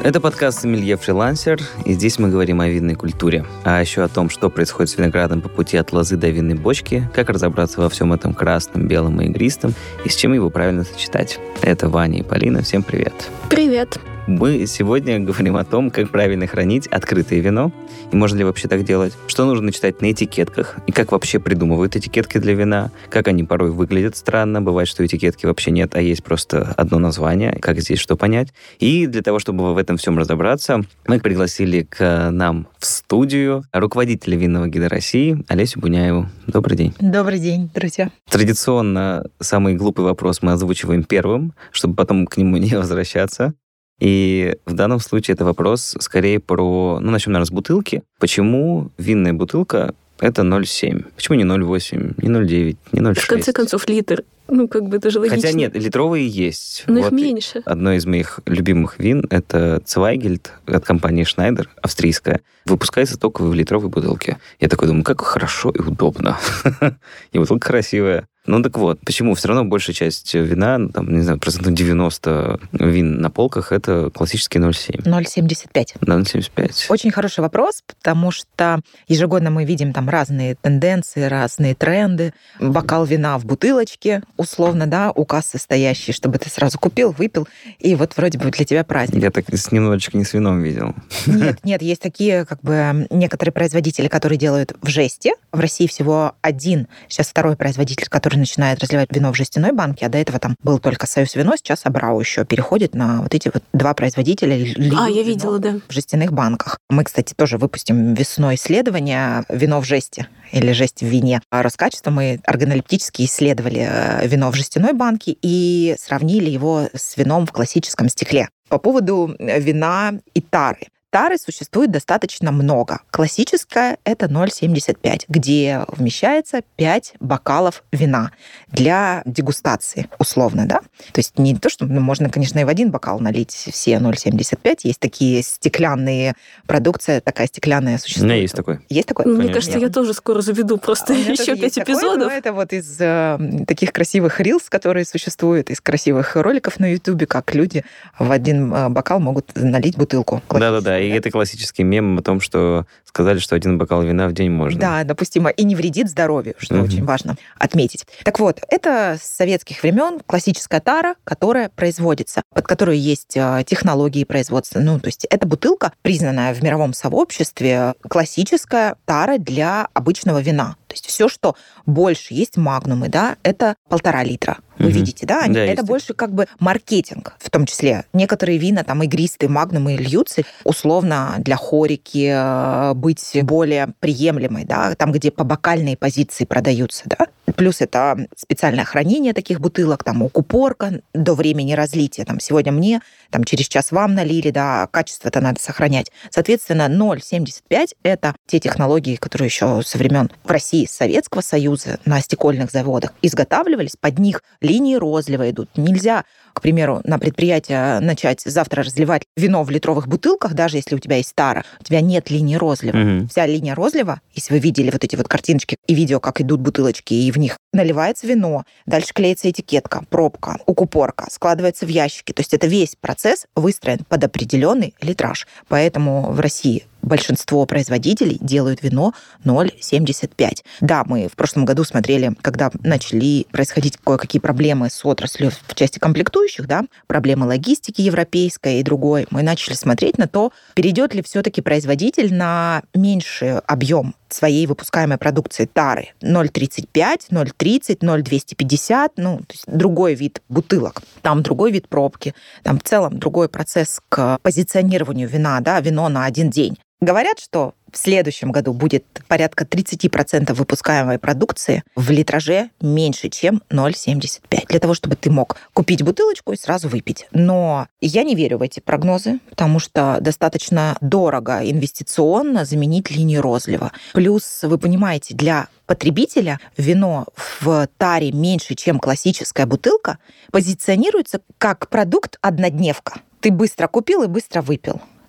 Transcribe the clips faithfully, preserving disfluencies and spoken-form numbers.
Это подкаст «Сомелье Фрилансер», и здесь мы говорим о винной культуре, а еще о том, что происходит с виноградом по пути от лозы до винной бочки, как разобраться во всем этом красном, белом и игристом, и с чем его правильно сочетать. Это Ваня и Полина. Всем привет. Привет. Мы сегодня говорим о том, как правильно хранить открытое вино, и можно ли вообще так делать, что нужно читать на этикетках, и как вообще придумывают этикетки для вина, как они порой выглядят странно, бывает, что этикетки вообще нет, а есть просто одно название, как здесь что понять. И для того, чтобы в этом всем разобраться, мы пригласили к нам в студию руководителя винного гида России Олесю Буняеву. Добрый день. Добрый день, друзья. Традиционно самый глупый вопрос мы озвучиваем первым, чтобы потом к нему не возвращаться. И в данном случае это вопрос скорее про... Ну, начнем, наверное, с бутылки. Почему винная бутылка — это ноль семь? Почему не ноль восемь, не ноль девять, не ноль шесть? В конце концов, литр. Ну, как бы это же логично. Хотя нет, литровые есть. Но вот их меньше. Одно из моих любимых вин — это Цвайгельд от компании Schneider, австрийская. Выпускается только в литровой бутылке. Я такой думаю, как хорошо и удобно. И бутылка красивая. Ну так вот, почему все равно большая часть вина, ну, там, не знаю, процентов девяносто вин на полках — это классический ноль семь. ноль семьдесят пять. ноль семьдесят пять. Очень хороший вопрос, потому что ежегодно мы видим там разные тенденции, разные тренды. Бокал вина в бутылочке, условно, да, у кассы стоящий, чтобы ты сразу купил, выпил, и вот вроде бы для тебя праздник. Я так с немножечко не с вином видел. Нет, нет, есть такие, как бы, некоторые производители, которые делают в жесте. В России всего один, сейчас второй производитель, который начинает разливать вино в жестяной банке, а до этого там был только Союз Вино, сейчас Абрау еще переходит на вот эти вот два производителя. А, я видела, да. В жестяных банках. Мы, кстати, тоже выпустим весной исследование «Вино в жесте» или «Жесть в вине». Роскачество мы органолептически исследовали вино в жестяной банке и сравнили его с вином в классическом стекле. По поводу вина и тары. Тары существует достаточно много. Классическая — это ноль семьдесят пять, где вмещается пять бокалов вина для дегустации, условно, да? То есть не то, что ну, можно, конечно, и в один бокал налить все ноль семьдесят пять. Есть такие стеклянные продукция, такая стеклянная существует. У меня есть такой. Есть такой? Мне Конечно. кажется, я тоже скоро заведу просто А еще пять эпизодов. Такое, это вот из э, таких красивых рилс, которые существуют, из красивых роликов на Ютубе, как люди в один э, бокал могут налить бутылку. Да-да-да, и это классический мем о том, что сказали, что один бокал вина в день можно. Да, допустимо, и не вредит здоровью, что Мгм. очень важно отметить. Так вот, это с советских времен классическая тара, которая производится, под которой есть э, технологии производства. Ну, то есть это бутылка, признанная в мировом сообществе, классическая тара для обычного вина. То есть все, что больше, есть магнумы, да, это полтора литра. Вы Мгм. видите, да? Они- Да, это есть больше как бы маркетинг, в том числе. Некоторые вина, там, игристые, магнумы льются, условно, для хорики э, быть более приемлемой, да, там, где по бокальной позиции продаются, да. Плюс это специальное хранение таких бутылок, там, укупорка до времени разлития. Там, сегодня мне, там, через час вам налили, да, качество-то надо сохранять. Соответственно, ноль семьдесят пять — это те технологии, которые еще со времен в России Советского Союза на стекольных заводах изготавливались, под них линии розлива идут. Нельзя, к примеру, на предприятие начать завтра разливать вино в литровых бутылках, даже если у тебя есть тара, у тебя нет линии розлива. Мгм. Вся линия розлива, если вы видели вот эти вот картиночки и видео, как идут бутылочки, и в них наливается вино, дальше клеится этикетка, пробка, укупорка, складывается в ящики. То есть это весь процесс выстроен под определенный литраж. Поэтому в России большинство производителей делают вино ноль семьдесят пять. Да, мы в прошлом году смотрели, когда начали происходить кое-какие проблемы с отраслью в части комплектующих, да, проблемы логистики европейской и другой, мы начали смотреть на то, перейдет ли все-таки производитель на меньший объем своей выпускаемой продукции тары. ноль тридцать пять, ноль тридцать, ноль двести пятьдесят, ну, то есть другой вид бутылок. Там другой вид пробки, там в целом другой процесс к позиционированию вина, да, вино на один день. Говорят, что в следующем году будет порядка тридцать процентов выпускаемой продукции в литраже меньше, чем ноль семьдесят пять, для того, чтобы ты мог купить бутылочку и сразу выпить. Но я не верю в эти прогнозы, потому что достаточно дорого инвестиционно заменить линию розлива. Плюс, вы понимаете, для потребителя вино в таре меньше, чем классическая бутылка, позиционируется как продукт однодневка. Ты быстро купил и быстро выпил.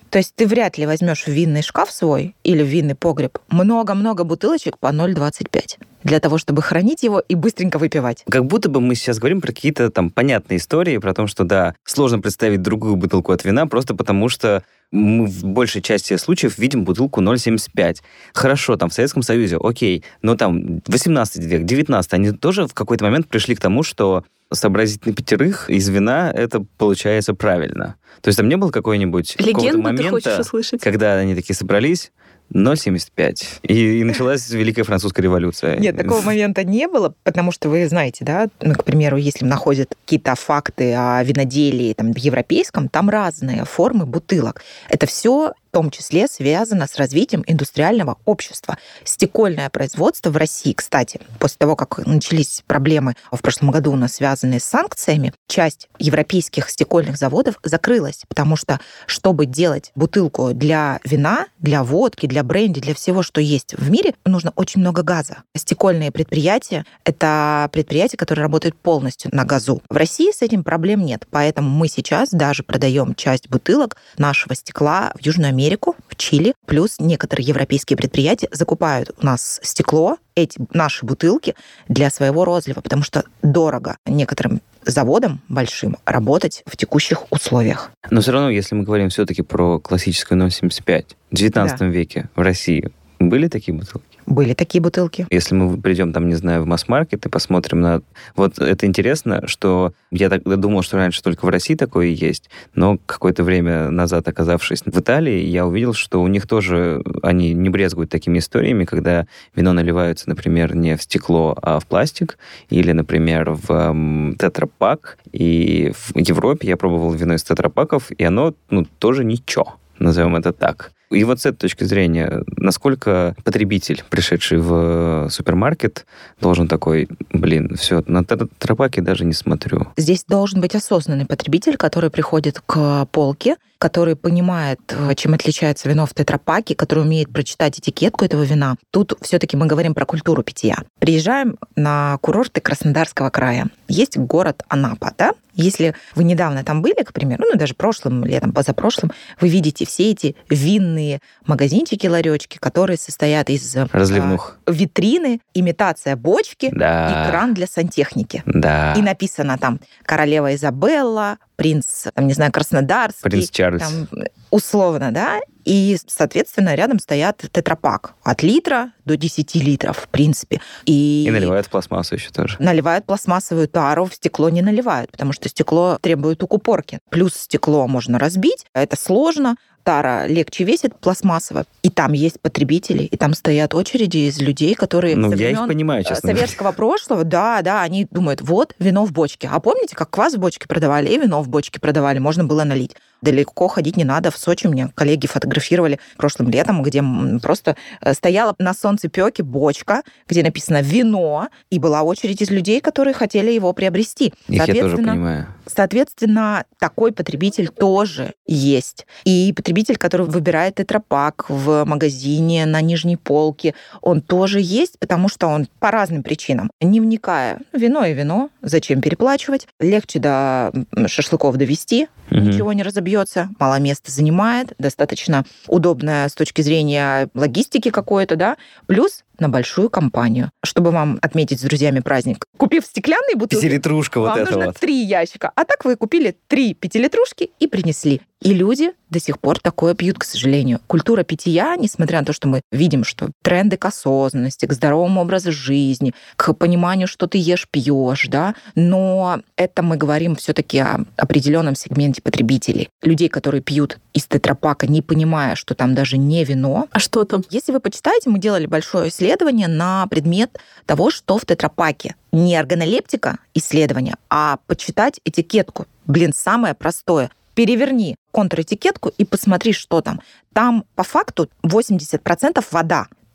То есть ты вряд ли возьмешь в винный шкаф свой или в винный погреб много-много бутылочек по ноль двадцать пять для того, чтобы хранить его и быстренько выпивать. Как будто бы мы сейчас говорим про какие-то там понятные истории, про то, что, да, сложно представить другую бутылку от вина, просто потому что мы в большей части случаев видим бутылку ноль семьдесят пять. Хорошо, там в Советском Союзе, окей, но там восемнадцатый век, девятнадцатый, они тоже в какой-то момент пришли к тому, что сообразить на пятерых из вина, это получается правильно. То есть там не было какой-нибудь какого-то момента, когда они такие собрались, ноль семьдесят пять. И, и началась Великая Французская революция. Нет, такого момента не было, потому что вы знаете, да, ну, к примеру, если находят какие-то факты о виноделии там, европейском, там разные формы бутылок. Это все в том числе связано с развитием индустриального общества. Стекольное производство в России, кстати, после того, как начались проблемы в прошлом году у нас связанные с санкциями, часть европейских стекольных заводов закрылась, потому что, чтобы делать бутылку для вина, для водки, для бренди, для всего, что есть в мире, нужно очень много газа. Стекольные предприятия — это предприятия, которые работают полностью на газу. В России с этим проблем нет, поэтому мы сейчас даже продаем часть бутылок нашего стекла в Южную Америку, в Чили, плюс некоторые европейские предприятия закупают у нас стекло, эти наши бутылки для своего розлива, потому что дорого некоторым заводам большим работать в текущих условиях. Но все равно, если мы говорим все-таки про классическую ноль семьдесят пять, в девятнадцатом да. веке в России были такие бутылки? Были такие бутылки. Если мы придем, там, не знаю, в масс-маркет и посмотрим на... Вот это интересно, что я тогда думал, что раньше только в России такое есть, но какое-то время назад, оказавшись в Италии, я увидел, что у них тоже они не брезгуют такими историями, когда вино наливается, например, не в стекло, а в пластик, или, например, в эм, тетрапак. И в Европе я пробовал вино из тетрапаков, и оно, ну, тоже ничего, назовем это так. И вот с этой точки зрения, насколько потребитель, пришедший в супермаркет, должен такой, блин, все, на тетрапаке даже не смотрю. Здесь должен быть осознанный потребитель, который приходит к полке, который понимает, чем отличается вино в тетрапаке, который умеет прочитать этикетку этого вина. Тут все-таки мы говорим про культуру питья. Приезжаем на курорты Краснодарского края. Есть город Анапа, да? Если вы недавно там были, к примеру, ну даже прошлым летом, позапрошлым, вы видите все эти винные магазинчики, ларечки, которые состоят из разливных а, витрины, имитация бочки да. и кран для сантехники. Да. И написано там «Королева Изабелла», «Принц, там, не знаю, Краснодарский». «Принц Чарльз». Там, условно, да? И, соответственно, рядом стоят тетрапак от литра до десяти литров, в принципе. И, и наливают в пластмассу еще тоже. Наливают пластмассовую тару, в стекло не наливают, потому что стекло требует укупорки. Плюс стекло можно разбить, это сложно. Тара легче весит пластмассово, и там есть потребители, и там стоят очереди из людей, которые ну, я их понимаю, честно советского прошлого, да, да, они думают, вот, вино в бочке. А помните, как квас в бочке продавали и вино в бочке продавали, можно было налить. Далеко ходить не надо. В Сочи мне коллеги фотографировали прошлым летом, где просто стояла на солнцепёке бочка, где написано «вино», и была очередь из людей, которые хотели его приобрести. Их я тоже понимаю. Соответственно, такой потребитель тоже есть. И потребитель, который выбирает тетрапак в магазине на нижней полке, он тоже есть, потому что он по разным причинам, не вникая, вино и вино, зачем переплачивать, легче до шашлыков довести, угу. ничего не разобьется, мало места занимает, достаточно удобная с точки зрения логистики какой-то, да, плюс на большую компанию. Чтобы вам отметить с друзьями праздник, купив стеклянные бутылки, пятилитрушка вот вам это нужно вот. три ящика. А так вы купили три пятилитрушки и принесли. И люди до сих пор такое пьют, к сожалению. Культура питья, несмотря на то, что мы видим, что тренды к осознанности, к здоровому образу жизни, к пониманию, что ты ешь, пьешь, да, но это мы говорим все-таки о определенном сегменте потребителей. Людей, которые пьют из тетрапака, не понимая, что там даже не вино. А что там? Если вы почитаете, мы делали большое исследование на предмет того, что в тетрапаке. Не органолептика исследование, а почитать этикетку. Блин, самое простое. Переверни контр-этикетку и посмотри, что там. Там по факту восемьдесят процентов вода.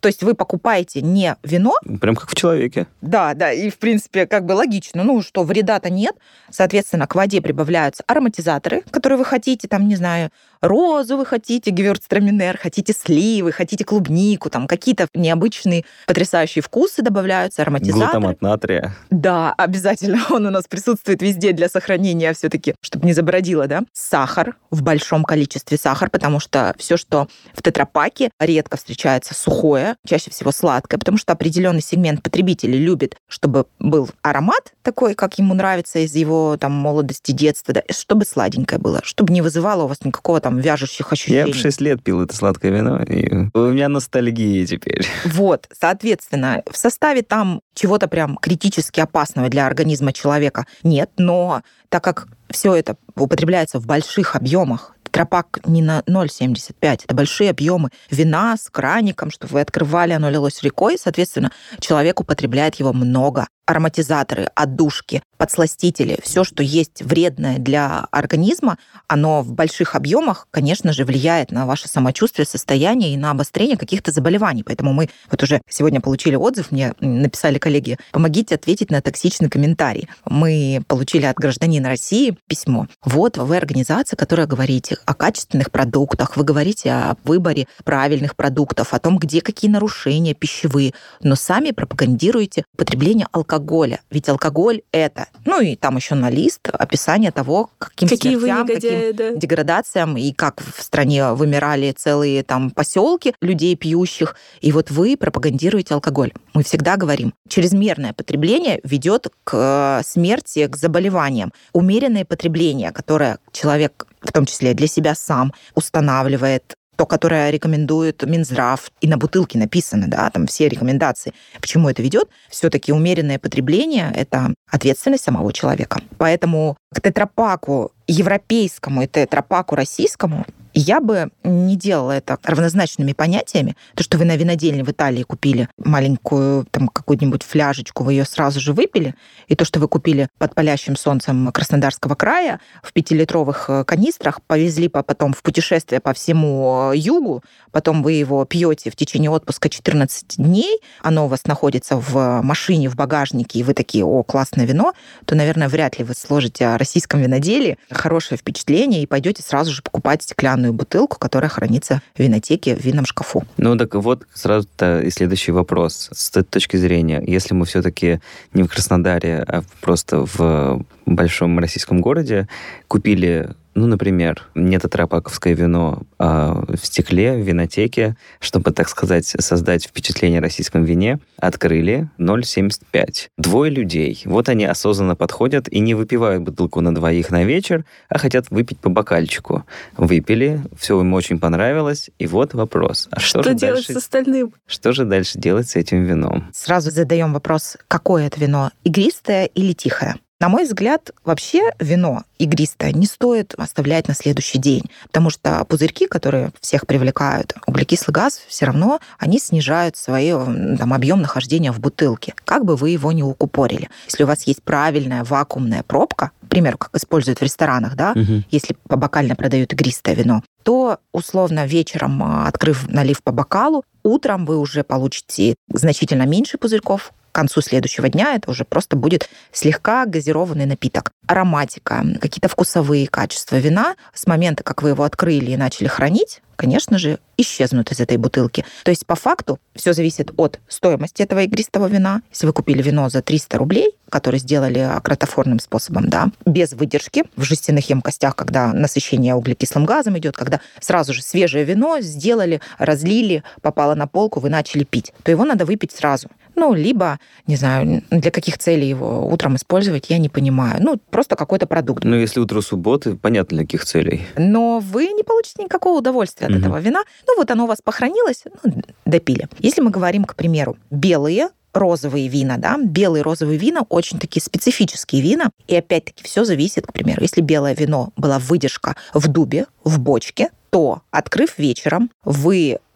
То есть вы покупаете не вино. Прям как в человеке. Да, да, и в принципе как бы логично. Ну что, вреда-то нет. Соответственно, к воде прибавляются ароматизаторы, которые вы хотите, там, не знаю, розу вы хотите, гевюрцтраминер, хотите сливы, хотите клубнику, там какие-то необычные потрясающие вкусы добавляются, ароматизаторы. Глутамат натрия. Да, обязательно он у нас присутствует везде для сохранения все-таки, чтобы не забродило, да. Сахар, в большом количестве сахар, потому что все, что в тетрапаке, редко встречается сухое, чаще всего сладкое, потому что определенный сегмент потребителей любит, чтобы был аромат такой, как ему нравится из его там молодости, детства, да, чтобы сладенькое было, чтобы не вызывало у вас никакого там вяжущих ощущений. Я в шесть лет пил это сладкое вино, и у меня ностальгия теперь. Вот, соответственно, в составе там чего-то прям критически опасного для организма человека нет, но так как все это употребляется в больших объемах, тетрапак не на ноль целых семьдесят пять сотых, это большие объемы вина с краником, чтобы вы открывали, оно лилось рекой, соответственно, человек употребляет его много. Ароматизаторы, отдушки, подсластители, все, что есть вредное для организма, оно в больших объемах, конечно же, влияет на ваше самочувствие, состояние и на обострение каких-то заболеваний. Поэтому мы вот уже сегодня получили отзыв, мне написали коллеги, помогите ответить на токсичный комментарий. Мы получили от гражданина России письмо. Вот вы организация, которая говорите о качественных продуктах, вы говорите о выборе правильных продуктов, о том, где какие нарушения пищевые, но сами пропагандируете употребление алкоголя. Алкоголя. Ведь алкоголь — это... Ну и там еще на лист описание того, каким Какие смертям, вы негодяи, каким да. деградациям, и как в стране вымирали целые там поселки людей пьющих. И вот вы пропагандируете алкоголь. Мы всегда говорим, чрезмерное потребление ведет к смерти, к заболеваниям. Умеренное потребление, которое человек, в том числе для себя сам, устанавливает, то, которое рекомендует Минздрав, и на бутылке написано, да, там все рекомендации. К чему это ведет? Все-таки умеренное потребление — это ответственность самого человека. Поэтому к тетрапаку европейскому и тетрапаку российскому я бы не делала это равнозначными понятиями. То, что вы на винодельне в Италии купили маленькую там какую-нибудь фляжечку, вы ее сразу же выпили, и то, что вы купили под палящим солнцем Краснодарского края в пятилитровых канистрах, повезли потом в путешествие по всему югу, потом вы его пьете в течение отпуска четырнадцать дней, оно у вас находится в машине, в багажнике, и вы такие: о, классное вино, то, наверное, вряд ли вы сложите о российском виноделии хорошее впечатление и пойдете сразу же покупать стеклянную бутылку, которая хранится в винотеке в винном шкафу. Ну так вот сразу-то и следующий вопрос. С этой точки зрения, если мы все-таки не в Краснодаре, а просто в большом российском городе купили, ну, например, не тетрапаковское вино, а в стекле, в винотеке, чтобы, так сказать, создать впечатление о российском вине, открыли ноль целых семьдесят пять. Двое людей. Вот они осознанно подходят и не выпивают бутылку на двоих на вечер, а хотят выпить по бокальчику. Выпили, все им очень понравилось, и вот вопрос. А что, Что же делать дальше? с остальным? Что же дальше делать с этим вином? Сразу задаем вопрос, какое это вино, игристое или тихое? На мой взгляд, вообще вино игристое не стоит оставлять на следующий день, потому что пузырьки, которые всех привлекают, углекислый газ, все равно они снижают свой там, объем нахождения в бутылке, как бы вы его ни укупорили. Если у вас есть правильная вакуумная пробка, к примеру, как используют в ресторанах, да, Угу. если побокально продают игристое вино, то условно вечером, открыв налив по бокалу, утром вы уже получите значительно меньше пузырьков. К концу следующего дня это уже просто будет слегка газированный напиток. Ароматика, какие-то вкусовые качества вина с момента, как вы его открыли и начали хранить, конечно же, исчезнут из этой бутылки. То есть по факту все зависит от стоимости этого игристого вина. Если вы купили вино за триста рублей, которое сделали акротофорным способом, да, без выдержки, в жестяных емкостях, когда насыщение углекислым газом идет, когда сразу же свежее вино сделали, разлили, попало на полку, вы начали пить, то его надо выпить сразу. Ну, либо, не знаю, для каких целей его утром использовать, я не понимаю. Ну, просто какой-то продукт. Ну, если утро субботы, понятно, для каких целей. Но вы не получите никакого удовольствия от Мгм. этого вина. Ну, вот оно у вас похоронилось, ну, допили. Если мы говорим, к примеру, белые, розовые вина, да, белые розовые вина очень такие специфические вина, и опять-таки все зависит, к примеру, если белое вино была выдержка в дубе, в бочке, то, открыв вечером, вы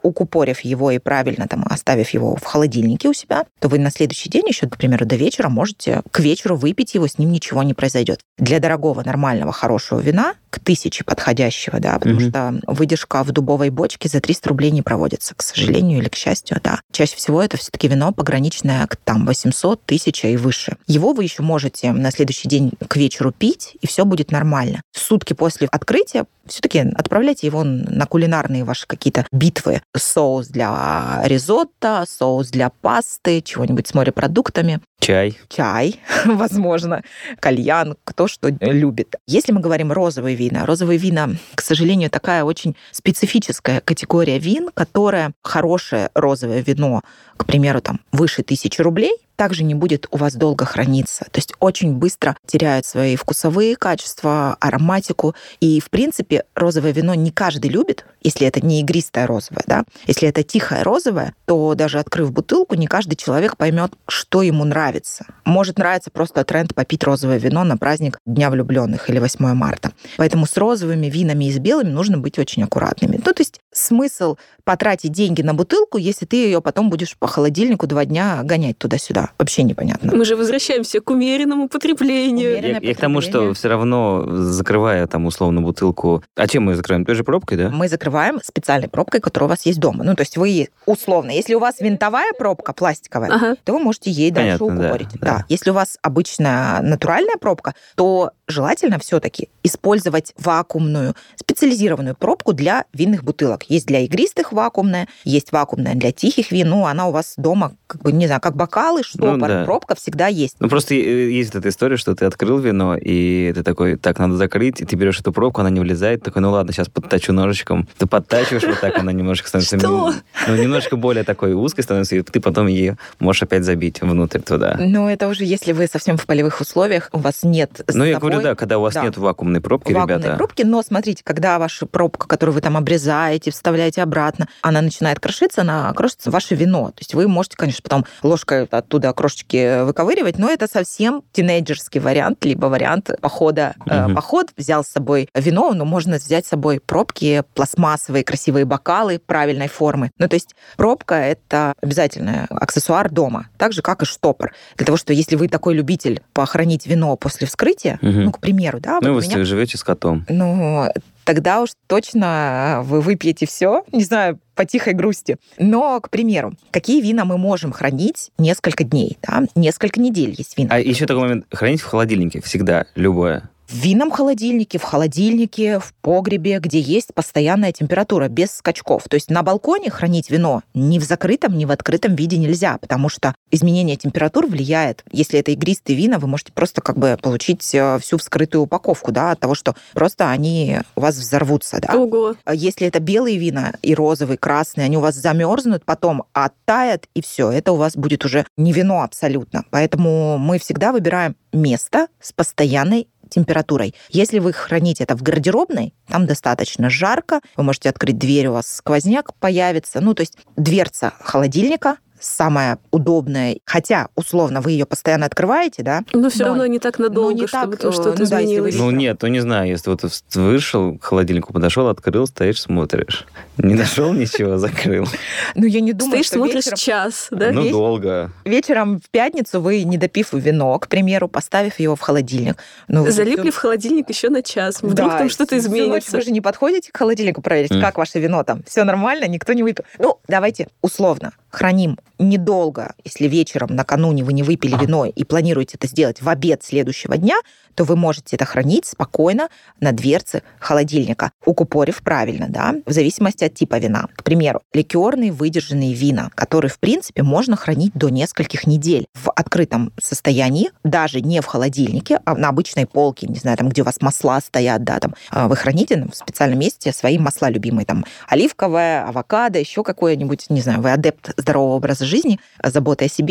укупорив его и правильно там оставив его в холодильнике у себя, то вы на следующий день еще, к примеру, до вечера можете к вечеру выпить его, с ним ничего не произойдет. Для дорогого, нормального, хорошего вина, к тысяче подходящего, да, потому mm-hmm. что выдержка в дубовой бочке за триста рублей не проводится, к сожалению или к счастью, да. Чаще всего это все-таки вино пограничное к там восемьсот, тысяча и выше. Его вы еще можете на следующий день к вечеру пить, и все будет нормально. Сутки после открытия все-таки отправляйте его на кулинарные ваши какие-то битвы. Соус для ризотто, соус для пасты, чего-нибудь с морепродуктами. Чай. Чай, возможно, кальян, кто что любит. Если мы говорим розовые вина, розовые вина, к сожалению, такая очень специфическая категория вин, которая хорошее розовое вино, к примеру, там выше тысячи рублей, также не будет у вас долго храниться. То есть очень быстро теряют свои вкусовые качества, ароматику. И, в принципе, розовое вино не каждый любит, если это не игристое розовое. Да? Если это тихое розовое, то даже открыв бутылку, не каждый человек поймет, что ему нравится. Может нравиться просто тренд попить розовое вино на праздник Дня влюбленных или восьмое марта. Поэтому с розовыми винами и с белыми нужно быть очень аккуратными. Ну, то есть смысл потратить деньги на бутылку, если ты ее потом будешь по холодильнику два дня гонять туда-сюда. Вообще непонятно. Мы же возвращаемся к умеренному потреблению. Я, я к тому, что все равно, закрывая там условно бутылку... А чем мы ее закрываем? Той же пробкой, да? Мы закрываем специальной пробкой, которая у вас есть дома. Ну, то есть вы условно, если у вас винтовая пробка пластиковая, ага. то вы можете ей дальше Понятно, укупорить. Да, да. да. Если у вас обычная натуральная пробка, то желательно все-таки использовать вакуумную, специализированную пробку для винных бутылок. Есть для игристых вакуумная, есть вакуумная для тихих вин. Ну, она у вас дома, как бы, не знаю, как бокалы, штопор, ну, да. пробка всегда есть. Ну, просто есть эта история, что ты открыл вино, и ты такой, так, надо закрыть, и ты берешь эту пробку, она не влезает, такой, ну ладно, сейчас подтачу ножичком. Ты подтачиваешь, вот так она немножко становится... Что? Ну, немножко более такой узкой становится, и ты потом ее можешь опять забить внутрь туда. Ну, это уже если вы совсем в полевых условиях, у вас нет с Ну, я собой... говорю, да, когда у вас да. нет вакуумной пробки, вакуумной ребята. пробки, но смотрите, когда ваша пробка, которую вы там обрезаете, вставляете обратно, она начинает крошиться, она крошится ваше вино. То есть вы можете, конечно, потом ложкой оттуда крошечки выковыривать, но это совсем тинейджерский вариант, либо вариант похода. Uh-huh. Поход, взял с собой вино, но можно взять с собой пробки, пластмассовые красивые бокалы правильной формы. Ну, то есть пробка — это обязательный аксессуар дома, так же, как и штопор. Для того, что если вы такой любитель похоронить вино после вскрытия, uh-huh. ну, к примеру, да... Ну, вот вы меня... живете с котом. Ну, тогда уж точно вы выпьете все, не знаю, по тихой грусти. Но, к примеру, какие вина мы можем хранить несколько дней, да? Несколько недель есть вина. А еще такой момент. Хранить в холодильнике всегда, любое. В винном холодильнике, в холодильнике, в погребе, где есть постоянная температура, без скачков. То есть на балконе хранить вино ни в закрытом, ни в открытом виде нельзя, потому что изменение температур влияет. Если это игристые вина, вы можете просто как бы получить всю вскрытую упаковку, да, от того, что просто они у вас взорвутся, да. Ого. Если это белые вина и розовые, красные, они у вас замерзнут, потом оттают, и все, это у вас будет уже не вино абсолютно. Поэтому мы всегда выбираем место с постоянной температурой. Если вы храните это в гардеробной, там достаточно жарко, вы можете открыть дверь, у вас сквозняк появится. Ну, то есть дверца холодильника самая удобная, хотя, условно, вы ее постоянно открываете, да? Но все равно не так надолго, не чтобы так, что-то ну, изменилось. Да, ну нет, ну не знаю, если вот вышел к холодильнику, подошел, открыл, стоишь, смотришь. Не нашел ничего, закрыл. Ну я не думаю, Стоишь, что смотришь вечером... час, да? Ну Веч... долго. Вечером в пятницу вы, не допив вино, к примеру, поставив его в холодильник. Ну, залипли всё... в холодильник еще на час. Вдруг да, там что-то изменится. Вы же не подходите к холодильнику проверить, mm. как ваше вино там. Все нормально, никто не выпил. Ну, давайте условно храним недолго. Если вечером накануне вы не выпили вино и планируете это сделать в обед следующего дня, то вы можете это хранить спокойно на дверце холодильника, укупорив правильно, да, в зависимости от типа вина. К примеру, ликерные выдержанные вина, которые, в принципе, можно хранить до нескольких недель в открытом состоянии, даже не в холодильнике, а на обычной полке, не знаю, там, где у вас масла стоят, да, там, вы храните в специальном месте свои масла любимые, там, оливковое, авокадо, еще какое-нибудь, не знаю, вы адепт здорового образа жизни, заботы о себе,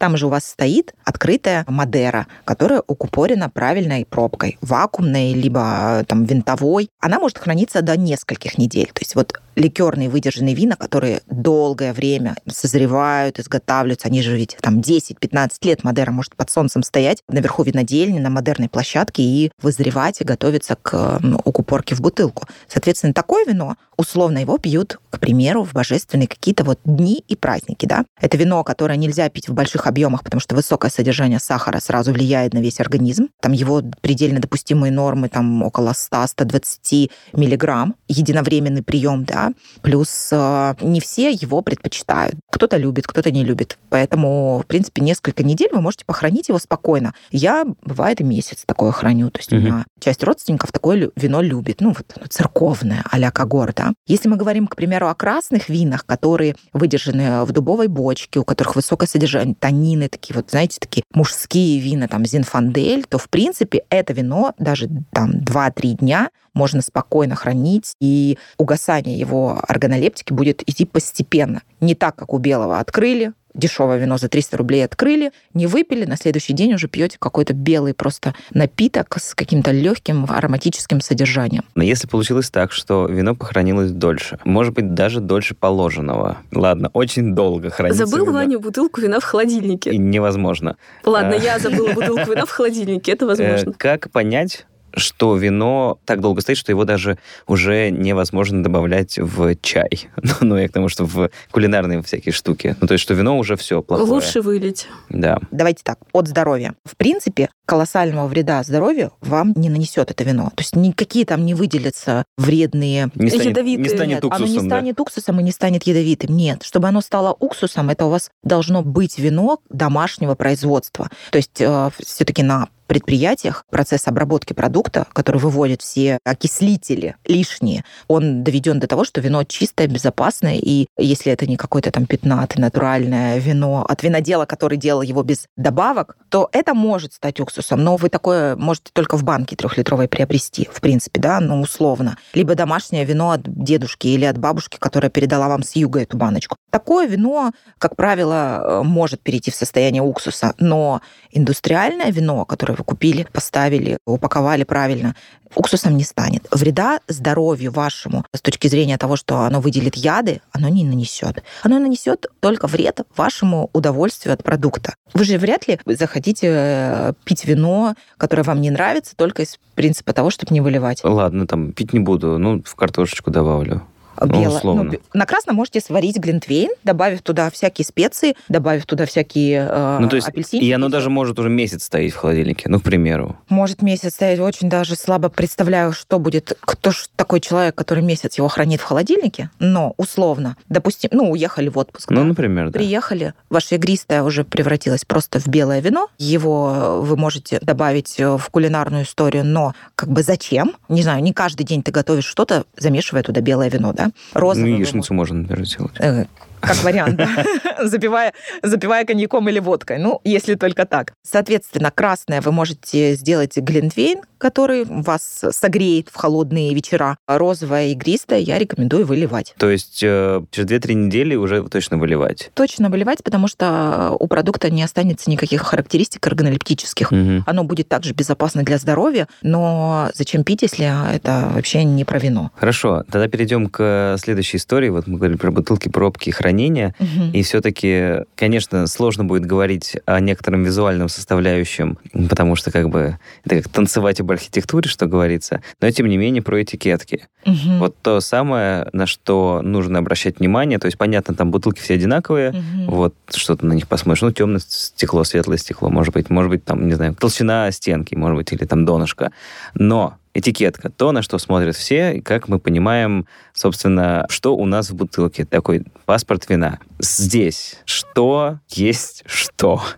там же у вас стоит открытая Мадера, которая укупорена правильной пробкой, вакуумной, либо там винтовой. Она может храниться до нескольких недель. То есть вот ликерные выдержанные вина, которые долгое время созревают, изготавливаются, они же ведь там десять-пятнадцать лет Мадера может под солнцем стоять наверху винодельни, на модерной площадке и вызревать, и готовиться к укупорке в бутылку. Соответственно, такое вино, условно, его пьют, к примеру, в божественные какие-то вот дни и праздники, да. Это вино, которое нельзя пить в больших объемах, потому что высокое содержание сахара сразу влияет на весь организм. Там его предельно допустимые нормы там около сто - сто двадцать миллиграмм, единовременный прием, да. Плюс э, не все его предпочитают. Кто-то любит, кто-то не любит. Поэтому, в принципе, несколько недель вы можете похоронить его спокойно. Я, бывает, и месяц такое храню. То есть mm-hmm. у меня часть родственников такое вино любит. Ну, вот церковное, а-ля Кагор, да. Если мы говорим, к примеру, о красных винах, которые выдержаны в дубовой бочке, у которых высокое содержание танины, такие вот, знаете, такие мужские вина, там, Зинфандель, то, в принципе, это вино даже там два-три дня можно спокойно хранить, и угасание его органолептики будет идти постепенно. Не так, как у белого открыли, дешевое вино за триста рублей открыли, не выпили, на следующий день уже пьете какой-то белый просто напиток с каким-то легким ароматическим содержанием. Но если получилось так, что вино похоронилось дольше, может быть, даже дольше положенного. Ладно, очень долго хранится Забыл, вино. Ваня, бутылку вина в холодильнике. И невозможно. Ладно, я забыла бутылку вина в холодильнике, это возможно. Как понять, что вино так долго стоит, что его даже уже невозможно добавлять в чай? Ну, я к тому, что в кулинарные всякие штуки. Ну, то есть, что вино уже все плохое. Лучше вылить. Да. Давайте так, от здоровья. В принципе, колоссального вреда здоровью вам не нанесет это вино. То есть никакие там не выделятся вредные... Не станет, ядовитые. Не станет Нет, уксусом, оно не да? станет уксусом и не станет ядовитым. Нет. Чтобы оно стало уксусом, это у вас должно быть вино домашнего производства. То есть э, все-таки на предприятиях процесс обработки продукта, который выводит все окислители лишние, он доведен до того, что вино чистое, безопасное, и если это не какое-то там пятнатое, натуральное вино от винодела, который делал его без добавок, то это может стать уксусом, но вы такое можете только в банке трехлитровой приобрести, в принципе, да, ну, условно. Либо домашнее вино от дедушки или от бабушки, которая передала вам с юга эту баночку. Такое вино, как правило, может перейти в состояние уксуса, но индустриальное вино, которое вы купили, поставили, упаковали правильно, уксусом не станет. Вреда здоровью вашему с точки зрения того, что оно выделит яды, оно не нанесет. Оно нанесет только вред вашему удовольствию от продукта. Вы же вряд ли захотите пить вино, которое вам не нравится, только из принципа того, чтобы не выливать. Ладно, там пить не буду, ну, в картошечку добавлю. Белое. Ну, Ну, на красном можете сварить глинтвейн, добавив туда всякие специи, добавив туда всякие э, ну, то есть, апельсины. И оно даже может уже месяц стоять в холодильнике, ну, к примеру. Может месяц стоять. Очень даже слабо представляю, что будет, кто ж такой человек, который месяц его хранит в холодильнике, но условно, допустим, ну, уехали в отпуск. Ну, да? например, да. Приехали, ваше игристое уже превратилось просто в белое вино, его вы можете добавить в кулинарную историю, но как бы зачем? Не знаю, не каждый день ты готовишь что-то, замешивая туда белое вино, да? Розовое. Ну, яичницу можно, например, сделать. Э, как вариант, да. запивая, запивая коньяком или водкой. Ну, если только так. Соответственно, красное вы можете сделать глинтвейн, который вас согреет в холодные вечера. А розовое и игристое я рекомендую выливать. То есть э, через две-три недели уже точно выливать? Точно выливать, потому что у продукта не останется никаких характеристик органолептических. Угу. Оно будет также безопасно для здоровья, но зачем пить, если это вообще не про вино? Хорошо, тогда перейдем к следующей истории. Вот мы говорили про бутылки, пробки, хранения. Угу. И все-таки, конечно, сложно будет говорить о некотором визуальном составляющем, потому что как бы это как танцевать об архитектуре, что говорится, но тем не менее про этикетки. Угу. Вот то самое, на что нужно обращать внимание, то есть, понятно, там бутылки все одинаковые, угу. вот что-то на них посмотришь, ну, темное стекло, светлое стекло, может быть, может быть, там, не знаю, толщина стенки, может быть, или там донышко, но этикетка, то, на что смотрят все, и как мы понимаем, собственно, что у нас в бутылке, такой паспорт вина. Здесь что есть что?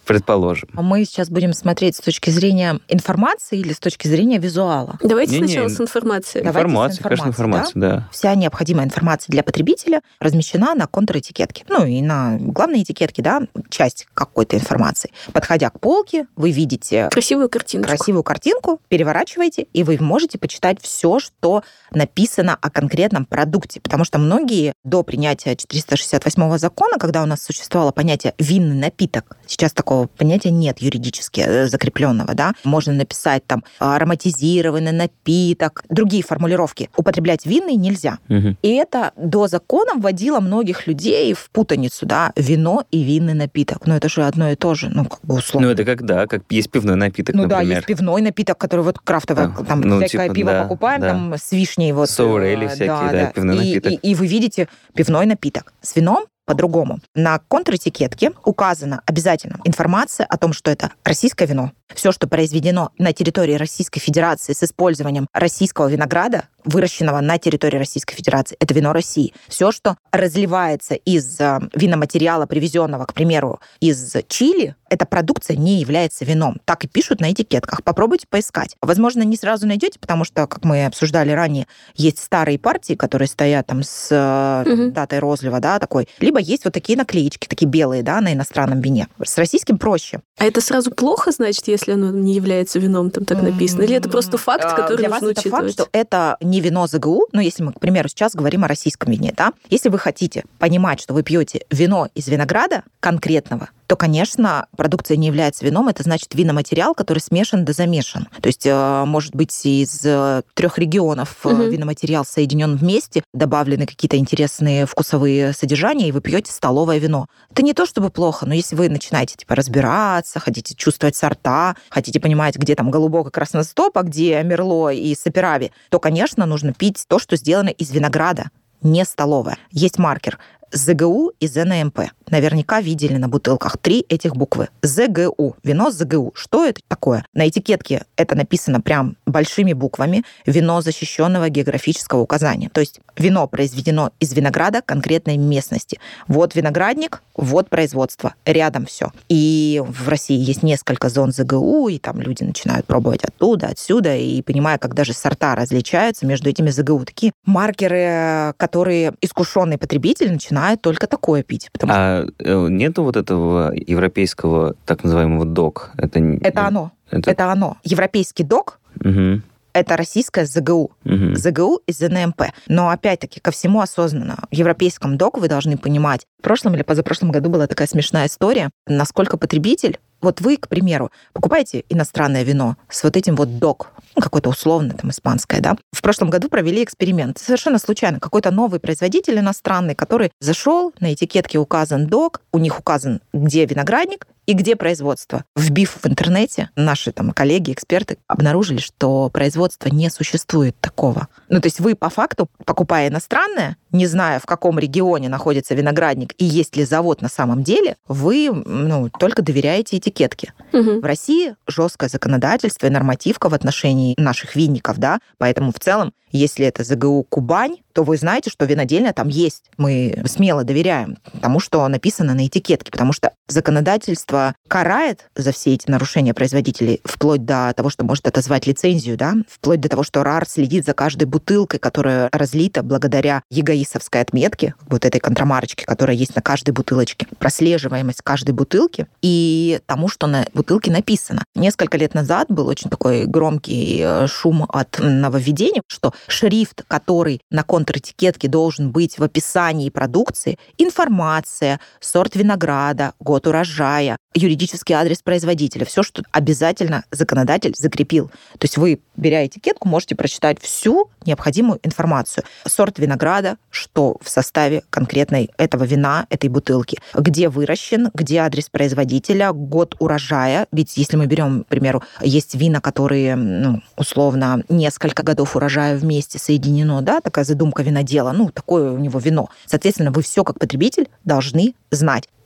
Предположим. Мы сейчас будем смотреть с точки зрения информации или с точки зрения визуала? Давайте Не-не. сначала с информацией. Давайте Информация, с конечно, информация, да. Вся необходимая информация для потребителя размещена на контр-этикетке. Ну и на главной этикетке, да, часть какой-то информации. Подходя к полке, вы видите Красивую картинку. красивую картинку, переворачиваете, и вы можете почитать все, что написано о конкретном продукте. Потому что многие до принятия четыреста шестьдесят восьмого закона, когда у нас существовало понятие «винный напиток», сейчас такого понятия нет юридически закрепленного, да, можно написать там ароматизированный напиток, другие формулировки. Употреблять винный нельзя. Угу. И это до закона вводило многих людей в путаницу, да, вино и винный напиток. Ну, это же одно и то же, ну, как бы условно. Ну, это как, да, как есть пивной напиток, Ну например. да, есть пивной напиток, который вот крафтовое, А, там, ну, всякое типа, пиво да, покупаем, да. там, с вишней вот. Соурели э, всякие, да, пивной и, напиток. И, и вы видите пивной напиток. С вином по-другому. На контр-этикетке указана обязательно информация о том, что это российское вино. Все, что произведено на территории Российской Федерации с использованием российского винограда, выращенного на территории Российской Федерации, это вино России. Все, что разливается из виноматериала, привезенного, к примеру, из Чили, эта продукция не является вином. Так и пишут на этикетках. Попробуйте поискать. Возможно, не сразу найдете, потому что, как мы обсуждали ранее, есть старые партии, которые стоят там с Угу. датой розлива, да, такой. Либо есть вот такие наклеечки, такие белые, да, на иностранном вине. С российским проще. А это сразу плохо, значит, если оно не является вином, там так написано? Или это просто факт, А, который Для нужно вас это учитывать? факт, что это не вино ЗГУ, но если мы, к примеру, сейчас говорим о российском вине, да, если вы хотите понимать, что вы пьете вино из винограда конкретного, то, конечно, продукция не является вином, это значит виноматериал, который смешан да замешан. То есть, э, может быть, из э, трех регионов э, Мгм. виноматериал соединен вместе, добавлены какие-то интересные вкусовые содержания, и вы пьете столовое вино. Это не то чтобы плохо, но если вы начинаете типа разбираться, хотите чувствовать сорта, хотите понимать, где там голубок и красностоп, а где мерло и саперави, то, конечно, нужно пить то, что сделано из винограда, не столовое. Есть маркер ЗГУ и ЗНМП. Наверняка видели на бутылках три этих буквы. ЗГУ. Вино ЗГУ. Что это такое? На этикетке это написано прям большими буквами. Вино защищенного географического указания. То есть вино произведено из винограда конкретной местности. Вот виноградник, вот производство. Рядом все. И в России есть несколько зон ЗГУ, и там люди начинают пробовать оттуда, отсюда, и понимая, как даже сорта различаются между этими ЗГУ. Такие маркеры, которые искушенный потребитель начинает только такое пить. Потому что А э, нету вот этого европейского так называемого док? Это, не- это оно. Это... Это оно. Европейский док Мгм. — это российское ЗГУ. Мгм. ЗГУ и ЗНМП. Но опять-таки ко всему осознанно. В европейском доку вы должны понимать. В прошлом или позапрошлом году была такая смешная история, насколько потребитель. Вот вы, к примеру, покупаете иностранное вино с вот этим вот док, ну, какое-то условно там испанское, да. В прошлом году провели эксперимент. Совершенно случайно. Какой-то новый производитель иностранный, который зашел, на этикетке указан док, у них указан, где виноградник и где производство. Вбив в интернете, наши там коллеги, эксперты обнаружили, что производства не существует такого. Ну, то есть вы по факту, покупая иностранное, не зная, в каком регионе находится виноградник и есть ли завод на самом деле, вы ну, только доверяете этикетке. Мгм. В России жесткое законодательство и нормативка в отношении наших винников, да, поэтому в целом, если это ЗГУ Кубань, то вы знаете, что винодельня там есть. Мы смело доверяем тому, что написано на этикетке, потому что законодательство карает за все эти нарушения производителей, вплоть до того, что может отозвать лицензию, да, вплоть до того, что РАР следит за каждой бутылкой, которая разлита благодаря ЕГАИСовской отметке, вот этой контрамарочке, которая есть на каждой бутылочке, прослеживаемость каждой бутылки и тому, что на бутылке написано. Несколько лет назад был очень такой громкий шум от нововведений, что шрифт, который на контр-этикетке должен быть в описании продукции, информация, сорт винограда, год урожая, юридический адрес производителя, все, что обязательно законодатель закрепил. То есть вы, беря этикетку, можете прочитать всю необходимую информацию. Сорт винограда, что в составе конкретной этого вина, этой бутылки, где выращен, где адрес производителя, год урожая. Ведь если мы берем, к примеру, есть вина, которые, ну, условно, несколько годов урожая вместе соединено, да, такая задумка винодела, ну, такое у него вино. Соответственно, вы все как потребитель должны знать.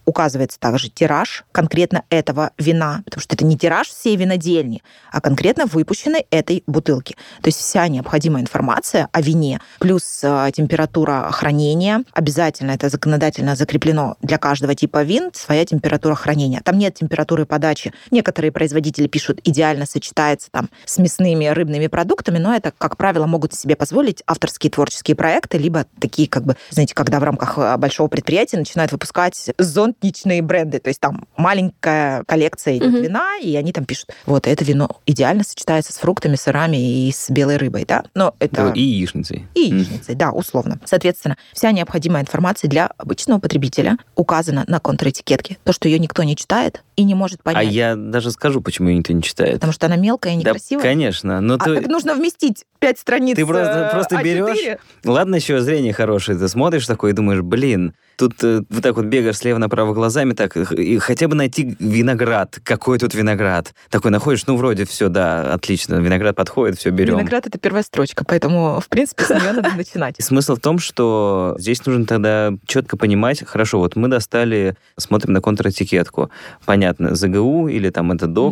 указывается также тираж конкретно этого вина, потому что это не тираж всей винодельни, а конкретно выпущенной этой бутылки. То есть вся необходимая информация о вине, плюс э, температура хранения. Обязательно это законодательно закреплено для каждого типа вин, своя температура хранения. Там нет температуры подачи. Некоторые производители пишут, идеально сочетается там с мясными, рыбными продуктами, но это, как правило, могут себе позволить авторские творческие проекты, либо такие, как бы, знаете, когда в рамках большого предприятия начинают выпускать зонтичные бренды, то есть там маленькая коллекция идет mm-hmm. вина, и они там пишут, вот это вино идеально сочетается с фруктами, сырами и с белой рыбой, да? Но это... И яичницей. И яичницей, mm-hmm. да, условно. Соответственно, вся необходимая информация для обычного потребителя указана на контратикетке. То, что ее никто не читает и не может понять. А я даже скажу, почему ее никто не читает. Потому что она мелкая и некрасивая. Да, конечно. Но а ты... так нужно вместить пять страниц Ты просто, просто а четыре. Берешь... Ладно, еще зрение хорошее. Ты смотришь такое и думаешь, блин, тут э, вот так вот бегаешь слева направо глазами, так, и хотя бы найти виноград. Какой тут виноград? Такой находишь, ну, вроде все, да, отлично, виноград подходит, все берем. Виноград — это первая строчка, поэтому, в принципе, с нее надо начинать. Смысл в том, что здесь нужно тогда четко понимать, хорошо, вот мы достали, смотрим на контратикетку. Понятно, ЗГУ или там это ДОК.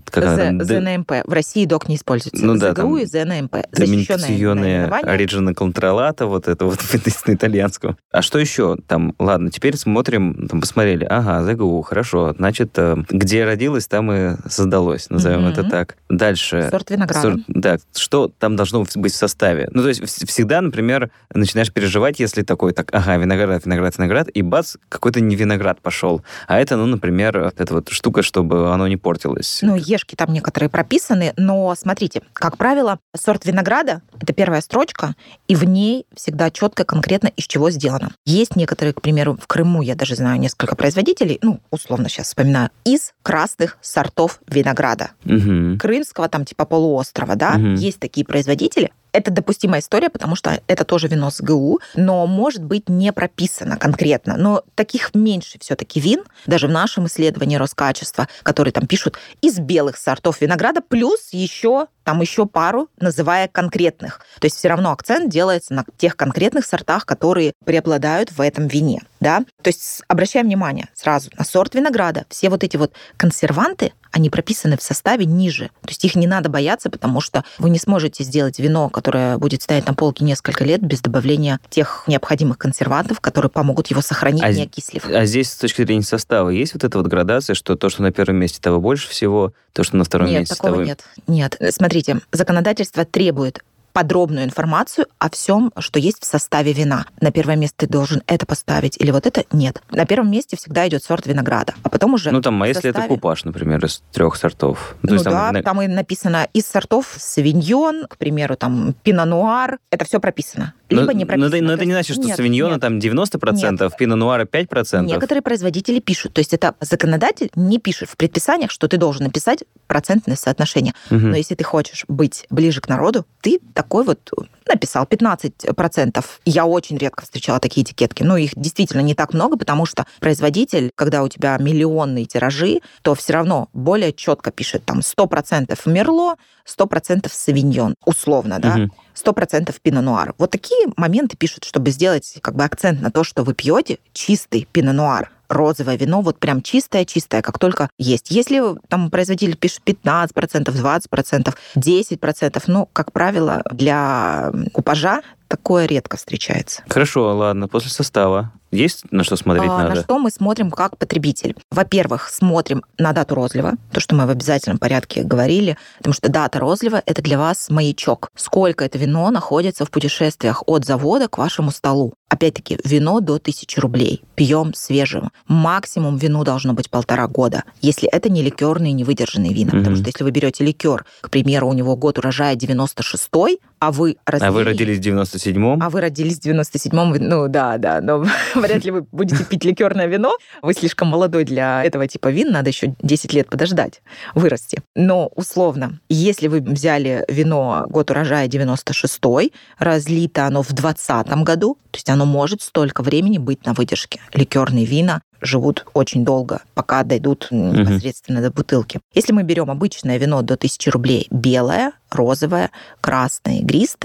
ЗНМП. В России ДОК не используется. Ну, да, ЗГУ и ЗНМП. Доминикационные Original Controllata, вот это вот на итальянском. А что еще? Там, ладно, теперь смотрим, там посмотрели, ага, ЗГУ, хорошо, значит, где родилось, там и создалось, назовем mm-hmm. это так. Дальше. Сорт винограда. Сорт, да, что там должно быть в составе? Ну, то есть всегда, например, начинаешь переживать, если такой, так, ага, виноград, виноград, виноград, и бац, какой-то не виноград пошел. А это, ну, например, эта вот штука, чтобы оно не портилось. Ну, ешки там некоторые прописаны, но смотрите, как правило, сорт винограда — это первая строчка, и в ней всегда четко, конкретно из чего сделано. Есть некоторые, к примеру, в Крыму, я даже знаю несколько производителей, ну, условно сейчас вспоминаю, из красных сортов винограда. Угу. Крымского, там, типа полуострова, да, угу. есть такие производители. Это допустимая история, потому что это тоже вино с ГУ, но может быть не прописано конкретно. Но таких меньше все-таки вин, даже в нашем исследовании Роскачества, которые там пишут из белых сортов винограда, плюс еще там еще пару, называя конкретных. То есть все равно акцент делается на тех конкретных сортах, которые преобладают в этом вине. Да? То есть обращаем внимание сразу на сорт винограда. Все вот эти вот консерванты, они прописаны в составе ниже. То есть их не надо бояться, потому что вы не сможете сделать вино, которое будет стоять на полке несколько лет без добавления тех необходимых консервантов, которые помогут его сохранить, а не окислив. А здесь с точки зрения состава есть вот эта вот градация, что то, что на первом месте, того больше всего, то, что на втором нет, месте, такого того... нет. Нет, смотрите, законодательство требует подробную информацию о всем, что есть в составе вина. На первое место ты должен это поставить или вот это? Нет. На первом месте всегда идет сорт винограда, а потом уже Ну там, а если составе... это купаж, например, из трех сортов? Ну, ну да, там... там и написано из сортов савиньон, к примеру, там пино-нуар, это все прописано. Либо но, не прописано. Но, но это не значит, что нет, савиньона нет. там девяносто процентов, пино-нуара пять процентов. Некоторые производители пишут, то есть это законодатель не пишет в предписаниях, что ты должен написать процентное соотношение. Угу. Но если ты хочешь быть ближе к народу, ты такой вот написал пятнадцать процентов. Я очень редко встречала такие этикетки. Но их действительно не так много, потому что производитель, когда у тебя миллионные тиражи, то все равно более четко пишет там сто процентов мерло, сто процентов савиньон, условно, да, угу. сто процентов пино-нуар. Вот такие моменты пишут, чтобы сделать как бы акцент на то, что вы пьете чистый пино-нуар. Розовое вино, вот прям чистое-чистое, как только есть. Если там производитель пишет пятнадцать процентов, двадцать процентов, десять процентов, ну, как правило, для купажа такое редко встречается. Хорошо, ладно, после состава. Есть на что смотреть а, надо? На что мы смотрим как потребитель? Во-первых, смотрим на дату розлива, то, что мы в обязательном порядке говорили, потому что дата розлива — это для вас маячок. Сколько это вино находится в путешествиях от завода к вашему столу. Опять-таки, вино до тысячи рублей. Пьем свежим. Максимум вину должно быть полтора года, если это не ликерные, не выдержанные вина. Mm-hmm. Потому что если вы берете ликер, к примеру, у него год урожая девяносто шестой, а вы родились... А вы родились в девяносто седьмом? А вы родились в девяносто седьмом, ну да, да, но вряд ли вы будете пить ликерное вино. Вы слишком молодой для этого типа вин, надо еще десять лет подождать, вырасти. Но условно, если вы взяли вино год урожая девяносто шестой, разлито оно в двадцатом году, то есть оно может столько времени быть на выдержке. Ликерные вина живут очень долго, пока дойдут непосредственно mm-hmm. до бутылки. Если мы берем обычное вино до тысячи рублей, белое, розовое, красное, игристое,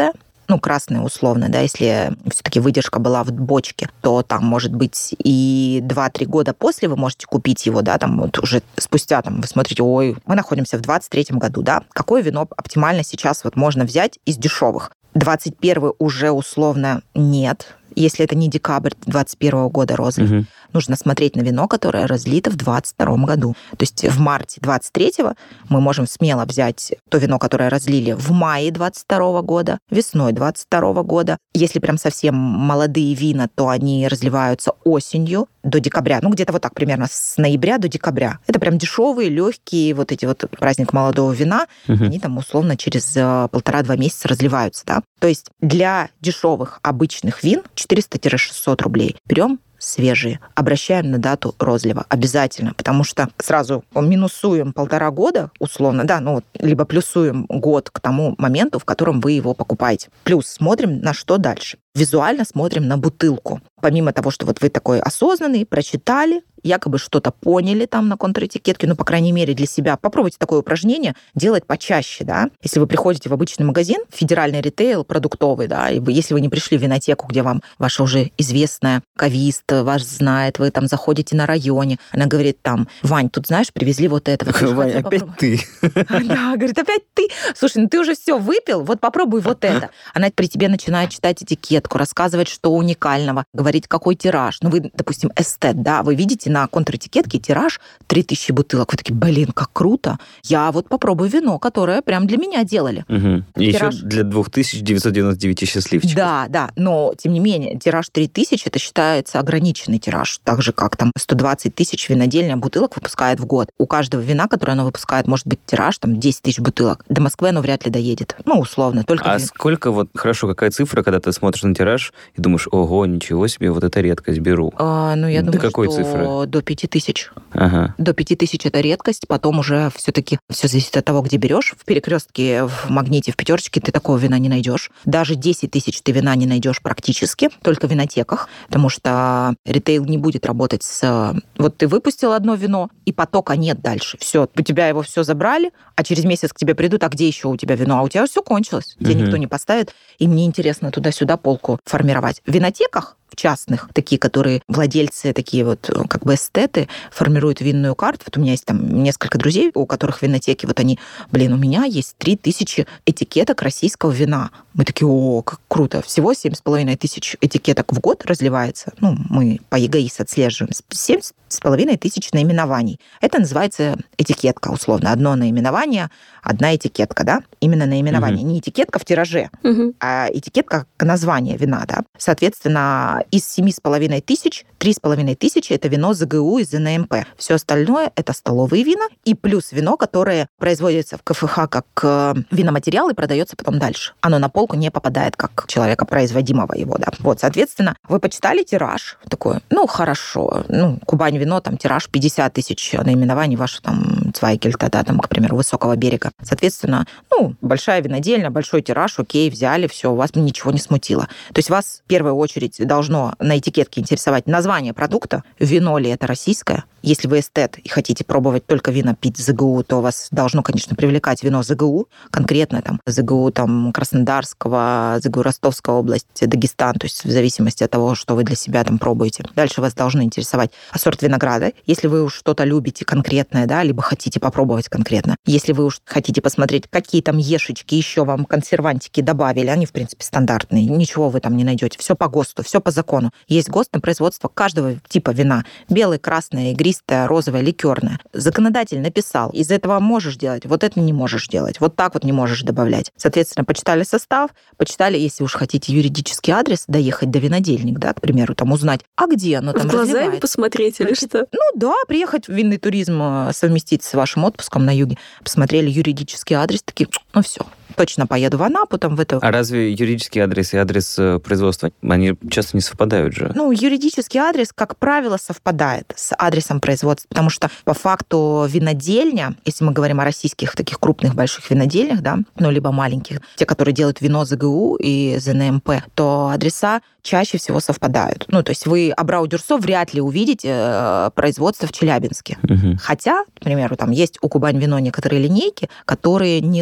ну, красное условно, да, если все-таки выдержка была в бочке, то там, может быть, и два-три года после вы можете купить его, да, там вот уже спустя, там, вы смотрите, ой, мы находимся в двадцать третьем году, да, какое вино оптимально сейчас вот можно взять из дешевых? двадцать первый уже условно нет, если это не декабрь двадцать первого года розлив. Угу. Нужно смотреть на вино, которое разлито в двадцать втором году. То есть в марте двадцать третьего мы можем смело взять то вино, которое разлили в мае двадцать второго года, весной двадцать второго года. Если прям совсем молодые вина, то они разливаются осенью до декабря. Ну, где-то вот так примерно с ноября до декабря. Это прям дешевые, легкие, вот эти вот праздник молодого вина. Угу. Они там условно через полтора-два месяца разливаются, да. То есть для дешевых обычных вин четыреста-шестьсот рублей. Берем свежие, обращаем на дату розлива обязательно, потому что сразу минусуем полтора года, условно, да, ну, либо плюсуем год к тому моменту, в котором вы его покупаете. Плюс смотрим на что дальше. Визуально смотрим на бутылку. Помимо того, что вот вы такой осознанный, прочитали, якобы что-то поняли там на контратикетке, ну, по крайней мере, для себя. Попробуйте такое упражнение делать почаще, да. Если вы приходите в обычный магазин, федеральный ритейл, продуктовый, да, и вы, если вы не пришли в винотеку, где вам ваша уже известная кавист вас знает, вы там заходите на районе, она говорит там, Вань, тут, знаешь, привезли вот это. Вот, Вань, опять ты. Да, говорит, опять ты. Слушай, ну ты уже все выпил, вот попробуй вот это. Она при тебе начинает читать этикетку, рассказывать, что уникального, говорить, какой тираж. Ну вы, допустим, эстет, да, вы видите на контратикетке тираж три тысячи бутылок. Вы такие, блин, как круто. Я вот попробую вино, которое прям для меня делали. Угу. И тираж... еще для две тысячи девятьсот девяносто девять счастливчиков. Да, да, но тем не менее, тираж три тысячи, это считается ограниченный тираж, так же, как там сто двадцать тысяч винодельня бутылок выпускает в год. У каждого вина, которое оно выпускает, может быть тираж там десять тысяч бутылок. До Москвы оно вряд ли доедет. Ну, условно. Только а вин... сколько, вот, хорошо, какая цифра, когда ты смотришь на тираж и думаешь, ого, ничего себе, вот это редкость, беру. А, ну, я до думаю, какой что цифры? До пяти тысяч. Ага. До пяти тысяч это редкость, потом уже все-таки все зависит от того, где берешь. В Перекрестке, в Магните, в Пятерочке ты такого вина не найдешь. Даже десять тысяч ты вина не найдешь практически, только в винотеках, потому что ритейл не будет работать с... Вот ты выпустил одно вино, и потока нет дальше. Все, у тебя его все забрали, а через месяц к тебе придут, а где еще у тебя вино? А у тебя все кончилось. Тебя угу. никто не поставит, и мне интересно туда-сюда полку формировать. В винотеках частных, такие, которые владельцы, такие вот как бы эстеты, формируют винную карту. Вот у меня есть там несколько друзей, у которых винотеки, вот они, блин, у меня есть три тысячи этикеток российского вина. Мы такие, о, как круто. Всего семь с половиной тысяч этикеток в год разливается. Ну, мы по ЕГАИС отслеживаем. семь с половиной тысяч наименований. Это называется этикетка, условно. Одно наименование, одна этикетка, да? Именно наименование. Угу. Не этикетка в тираже, угу. а этикетка к названию вина, да? Соответственно, из семи с половиной тысяч, три с половиной тысячи это вино ЗГУ и ЗНМП. Все остальное это столовые вина и плюс вино, которое производится в КФХ как виноматериал и продается потом дальше. Оно на полку не попадает как человека производимого его, да. Вот, соответственно, вы почитали тираж такой, ну, хорошо, ну, Кубань вино, там, тираж пятьдесят тысяч наименований, ваше там Цвайгельта, да, там, к примеру, Высокого берега. Соответственно, ну, большая винодельня, большой тираж, окей, взяли, все, вас ничего не смутило. То есть вас в первую очередь должно на этикетке интересовать название продукта, вино ли это российское. Если вы эстет и хотите пробовать только вина пить ЗГУ, то вас должно, конечно, привлекать вино ЗГУ, конкретно там ЗГУ там, Краснодарского, ЗГУ Ростовская область, Дагестан, то есть в зависимости от того, что вы для себя там пробуете. Дальше вас должно интересовать сорт винограда. Если вы уж что-то любите конкретное, да, либо хотите попробовать конкретно. Если вы уж хотите посмотреть, какие там ешечки еще вам консервантики добавили, они, в принципе, стандартные, ничего вы там не найдете. Все по ГОСТу, все по закону. Есть ГОСТ на производство каждого типа вина. Белое, красное, игристое, розовое, ликерное. Законодатель написал, из этого можешь делать, вот это не можешь делать, вот так вот не можешь добавлять. Соответственно, почитали состав, почитали, если уж хотите юридический адрес, доехать до винодельник, да, к примеру, там узнать, а где оно там разливается. Глазами посмотреть или что? Ну да, приехать в винный туризм, совместить с вашим отпуском на юге, посмотрели юридический адрес, такие, ну все, точно поеду в Анапу, там в это... А разве юридический адрес и адрес производства, они часто не совпадают же? Ну, юридический адрес, как правило, совпадает с адресом производства, потому что по факту винодельня, если мы говорим о российских таких крупных больших винодельнях, да, ну, либо маленьких, те, которые делают вино ЗГУ и ЗНМП, то адреса чаще всего совпадают. Ну, то есть вы Абрау-Дюрсо вряд ли увидите производство в Челябинске. Угу. Хотя, к примеру, там есть у Кубань вино некоторые линейки, которые не ЗГУ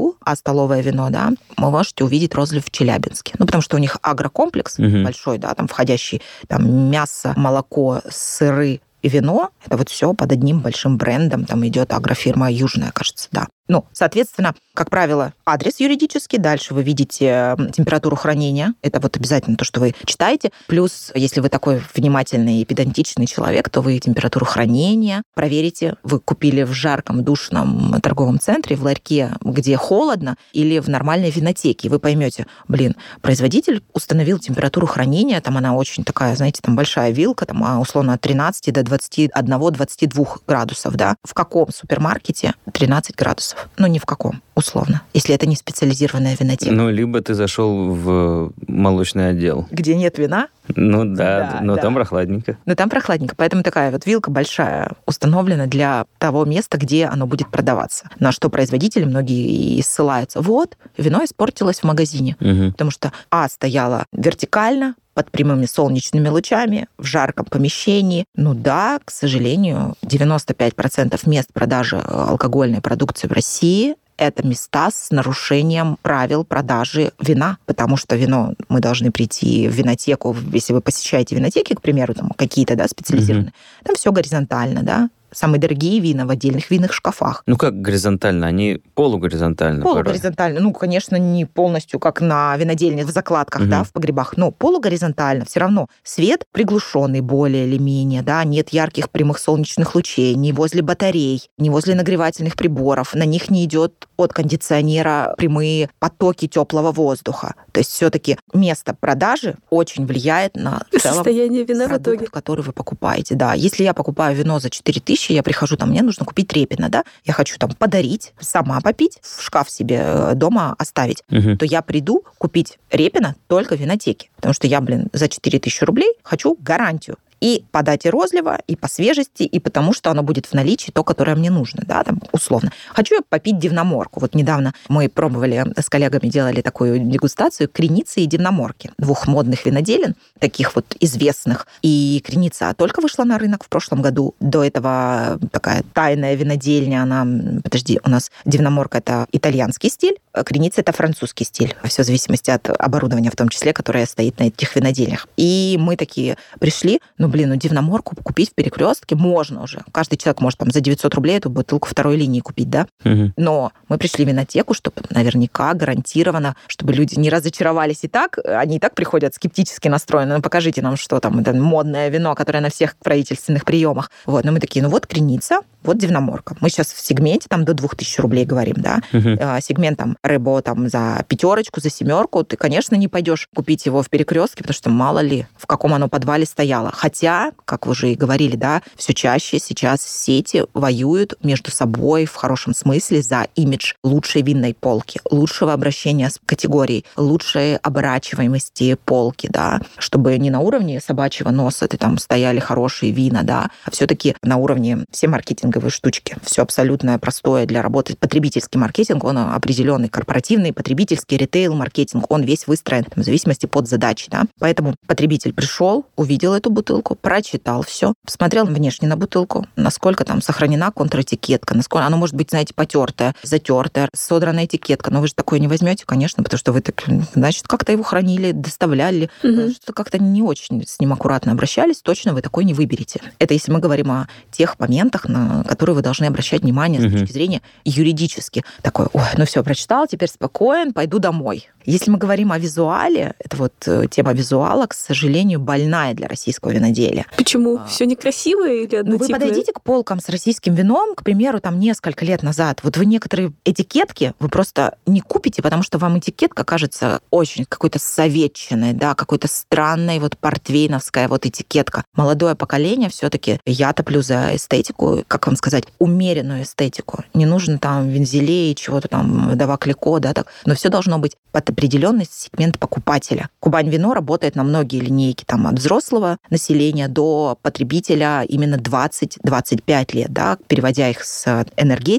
году, а столовое вино, да, вы можете увидеть розлив в Челябинске. Ну, потому что у них агрокомплекс угу. большой, да, там входящий там мясо, молоко, сыры и вино. Это вот все под одним большим брендом. Там идет агрофирма Южная, кажется, да. Ну, соответственно, как правило, адрес юридический, дальше вы видите температуру хранения, это вот обязательно то, что вы читаете, плюс, если вы такой внимательный и педантичный человек, то вы температуру хранения проверите, вы купили в жарком, душном торговом центре, в ларьке, где холодно, или в нормальной винотеке, и вы поймете, блин, производитель установил температуру хранения, там она очень такая, знаете, там большая вилка, там условно от тринадцати до двадцати одного - двадцати двух градусов, да, в каком супермаркете тринадцать градусов? Ну, ни в каком, условно, если это не специализированная винотека. Ну, либо ты зашел в молочный отдел. Где нет вина? Ну да, да но да. там прохладненько. Но там прохладненько, поэтому такая вот вилка большая установлена для того места, где оно будет продаваться. На что производители многие и ссылаются. Вот, вино испортилось в магазине, угу. потому что А стояло вертикально, под прямыми солнечными лучами, в жарком помещении. Ну да, к сожалению, девяносто пять процентов мест продажи алкогольной продукции в России – это места с нарушением правил продажи вина, потому что вино мы должны прийти в винотеку, если вы посещаете винотеки, к примеру, там какие-то, да, специализированные, mm-hmm. там все горизонтально, да, самые дорогие вина в отдельных винных шкафах. Ну как горизонтально? Они полугоризонтально. Полугоризонтально. Ну, конечно, не полностью, как на винодельне в закладках, угу. да, в погребах, но полугоризонтально. Все равно свет приглушенный более или менее, да, нет ярких прямых солнечных лучей, ни возле батарей, ни возле нагревательных приборов. На них не идет от кондиционера прямые потоки теплого воздуха. То есть все-таки место продажи очень влияет на состояние вина продукт, в итоге, который вы покупаете. Да, если я покупаю вино за четыре тысячи, я прихожу, там, мне нужно купить Репина, да, я хочу там подарить, сама попить, в шкаф себе дома оставить, угу. то я приду купить Репина только в винотеке, потому что я, блин, за четыре тысячи рублей хочу гарантию. И по дате розлива, и по свежести, и потому что оно будет в наличии, то, которое мне нужно, да, там, условно. Хочу я попить дивноморку. Вот недавно мы пробовали, с коллегами делали такую дегустацию креницы и дивноморки. Двух модных виноделин, таких вот известных. И креница только вышла на рынок в прошлом году. До этого такая тайная винодельня, она, подожди, у нас дивноморка – это итальянский стиль, а креница – это французский стиль. Все в зависимости от оборудования, в том числе, которое стоит на этих винодельнях. И мы такие пришли, ну, блин, ну дивноморку купить в Перекрестке можно уже. Каждый человек может там за девятьсот рублей эту бутылку второй линии купить, да? Угу. Но мы пришли в винотеку, чтобы наверняка, гарантированно, чтобы люди не разочаровались и так. Они и так приходят скептически настроены. Ну, покажите нам, что там, это модное вино, которое на всех правительственных приемах. Вот, но мы такие, ну вот креница, вот дивноморка. Мы сейчас в сегменте там до двух тысяч рублей говорим, да? Угу. А, сегмент там рыбо там за пятерочку, за семерку. Ты, конечно, не пойдешь купить его в Перекрестке, потому что мало ли, в каком оно подвале стояло. Хотя, как вы уже и говорили, да, все чаще сейчас сети воюют между собой в хорошем смысле за имидж лучшей винной полки, лучшего обращения с категорией, лучшей оборачиваемости полки, да, чтобы не на уровне собачьего носа ты там стояли хорошие вина, да, а все-таки на уровне все маркетинговые штучки, все абсолютно простое для работы. Потребительский маркетинг, он определенный, корпоративный, потребительский, ритейл-маркетинг, он весь выстроен там, в зависимости под задачи, да. Поэтому потребитель пришел, увидел эту бутылку, прочитал все, посмотрел внешне на бутылку, насколько там сохранена контратикетка, насколько она может быть, знаете, потертая, затертая, содранная этикетка. Но вы же такое не возьмете, конечно, потому что вы так, значит, как-то его хранили, доставляли, угу. что как-то не очень с ним аккуратно обращались, точно вы такой не выберете. Это если мы говорим о тех моментах, на которые вы должны обращать внимание угу. с точки зрения юридически. Такой, ой, ну все, прочитал, теперь спокоен, пойду домой. Если мы говорим о визуале, это вот тема визуала, к сожалению, больная для российского виноделия. Почему? А... Все некрасивое или однотипное? Ну, вы подойдите к полкам с российским вином, к примеру, там несколько лет назад. Вот вы некоторые этикетки вы просто не купите, потому что вам этикетка кажется очень какой-то советчиной, да, какой-то странной вот портвейновская вот этикетка. Молодое поколение все-таки, я топлю за эстетику, как вам сказать, умеренную эстетику. Не нужно там вензелей, чего-то там, даваклико, да, так. Но все должно быть под определенный сегмент покупателя. Кубань вино работает на многие линейки, там, от взрослого населения до потребителя именно двадцать-двадцать пять лет, да, переводя их с энергетиков,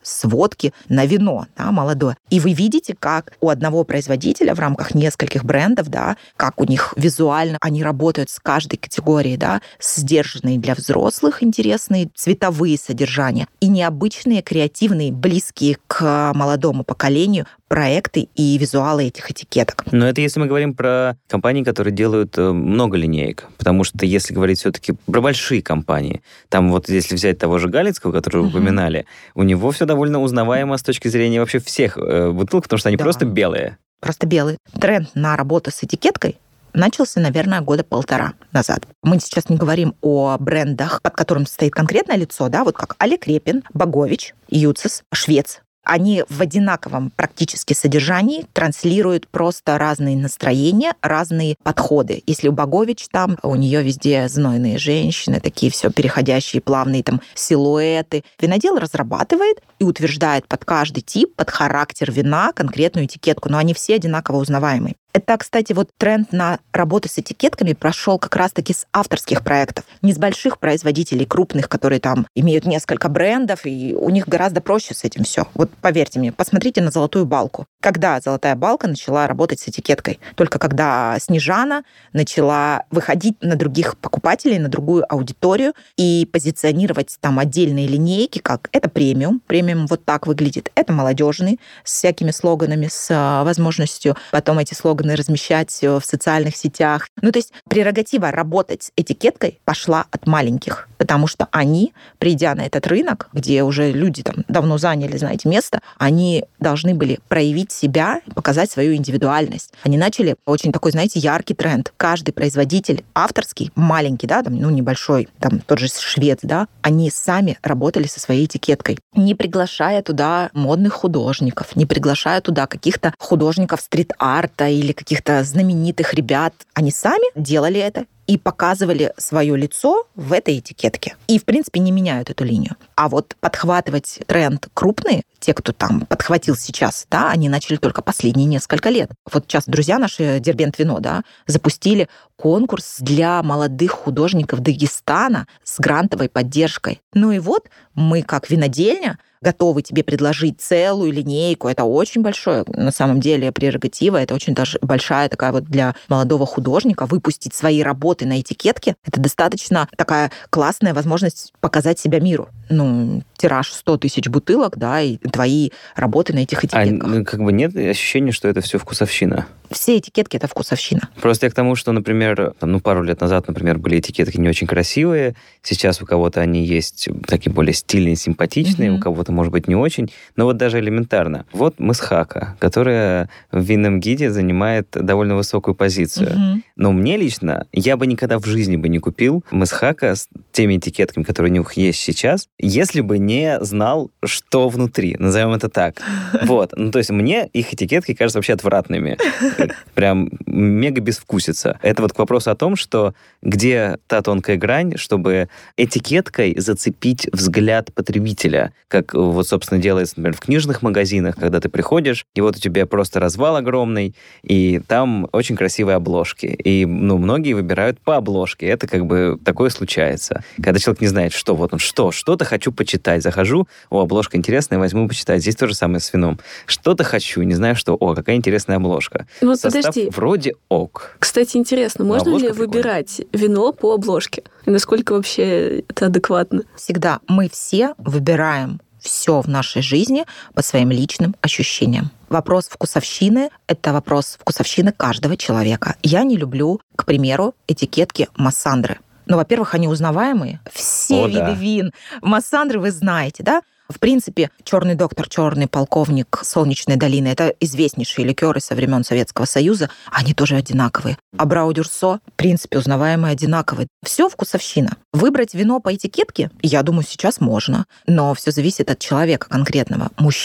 с водки на вино, да, молодое. И вы видите, как у одного производителя в рамках нескольких брендов, да, как у них визуально они работают с каждой категорией, да, сдержанные для взрослых, интересные цветовые содержания и необычные, креативные, близкие к молодому поколению проекты и визуалы этих этикеток. Но это если мы говорим про компании, которые делают много линеек. Потому что если говорить все-таки про большие компании, там вот если взять того же Галицкого, который вы uh-huh. упоминали, у него все довольно узнаваемо с точки зрения вообще всех э, бутылок, потому что они да. просто белые. Просто белые. Тренд на работу с этикеткой начался, наверное, года полтора назад. Мы сейчас не говорим о брендах, под которым стоит конкретное лицо, да, вот как Олег Репин, Богович, Юцис, Швец. Они в одинаковом практически содержании транслируют просто разные настроения, разные подходы. Если у Богович там, у нее везде знойные женщины, такие все переходящие плавные там силуэты. Винодел разрабатывает и утверждает под каждый тип, под характер вина конкретную этикетку, но они все одинаково узнаваемые. Это, кстати, вот тренд на работу с этикетками прошел как раз-таки с авторских проектов, не с больших производителей, крупных, которые там имеют несколько брендов, и у них гораздо проще с этим все. Вот поверьте мне, посмотрите на «Золотую балку». Когда «Золотая балка» начала работать с этикеткой? Только когда Снежана начала выходить на других покупателей, на другую аудиторию и позиционировать там отдельные линейки, как это премиум, премиум вот так выглядит, это молодежный, с всякими слоганами, с возможностью потом эти слоганы размещать в социальных сетях. Ну, то есть прерогатива работать с этикеткой пошла от маленьких, потому что они, придя на этот рынок, где уже люди там давно заняли, знаете, место, они должны были проявить себя, показать свою индивидуальность. Они начали очень такой, знаете, яркий тренд. Каждый производитель авторский, маленький, да, там, ну, небольшой, там, тот же Швец, да, они сами работали со своей этикеткой, не приглашая туда модных художников, не приглашая туда каких-то художников стрит-арта или каких-то знаменитых ребят. Они сами делали это и показывали свое лицо в этой этикетке. И, в принципе, не меняют эту линию. А вот подхватывать тренд крупные, те, кто там подхватил сейчас, да, они начали только последние несколько лет. Вот сейчас друзья наши, Дербент Вино, да, запустили конкурс для молодых художников Дагестана с грантовой поддержкой. Ну и вот мы, как винодельня, готовы тебе предложить целую линейку. Это очень большое, на самом деле, прерогатива. Это очень даже большая такая вот для молодого художника выпустить свои работы на этикетке. Это достаточно такая классная возможность показать себя миру. Ну, тираж сто тысяч бутылок, да, и твои работы на этих этикетках. А как бы нет ощущения, что это все вкусовщина? Все этикетки — это вкусовщина. Просто я к тому, что, например, там, ну, пару лет назад, например, были этикетки не очень красивые. Сейчас у кого-то они есть такие более стильные, симпатичные, mm-hmm. у кого-то, может быть, не очень. Но вот даже элементарно. Вот Мысхака, которая в винном гиде занимает довольно высокую позицию. Mm-hmm. Но мне лично, я бы никогда в жизни бы не купил Мысхака с теми этикетками, которые у них есть сейчас, если бы не знал, что внутри. Назовем это так. Вот. Ну, то есть мне их этикетки кажутся вообще отвратными. Прям мега безвкусица. Это вот к вопросу о том, что где та тонкая грань, чтобы этикеткой зацепить взгляд потребителя, как вот, собственно, делается, например, в книжных магазинах, когда ты приходишь, и вот у тебя просто развал огромный, и там очень красивые обложки. И, ну, многие выбирают по обложке. Это как бы такое случается. Когда человек не знает, что вот он, что, что-то хочу почитать. Захожу, о, обложка интересная, возьму почитать. Здесь то же самое с вином. Что-то хочу, не знаю что, о, какая интересная обложка. Ну, вот состав подожди. Вроде ок. Кстати, интересно, можно ли прикольная. Выбирать вино по обложке? И насколько вообще это адекватно? Всегда мы все выбираем все в нашей жизни по своим личным ощущениям. Вопрос вкусовщины — это вопрос вкусовщины каждого человека. Я не люблю, к примеру, этикетки Массандры. Ну, во-первых, они узнаваемые. Все О, виды да. вин. Массандры вы знаете, да? В принципе, черный доктор, черный полковник Солнечной долины — это известнейшие ликеры со времен Советского Союза. Они тоже одинаковые. Абрау дюрсо, в принципе, узнаваемые, одинаковые. Все вкусовщина. Выбрать вино по этикетке, я думаю, сейчас можно. Но все зависит от человека конкретного. Мужчины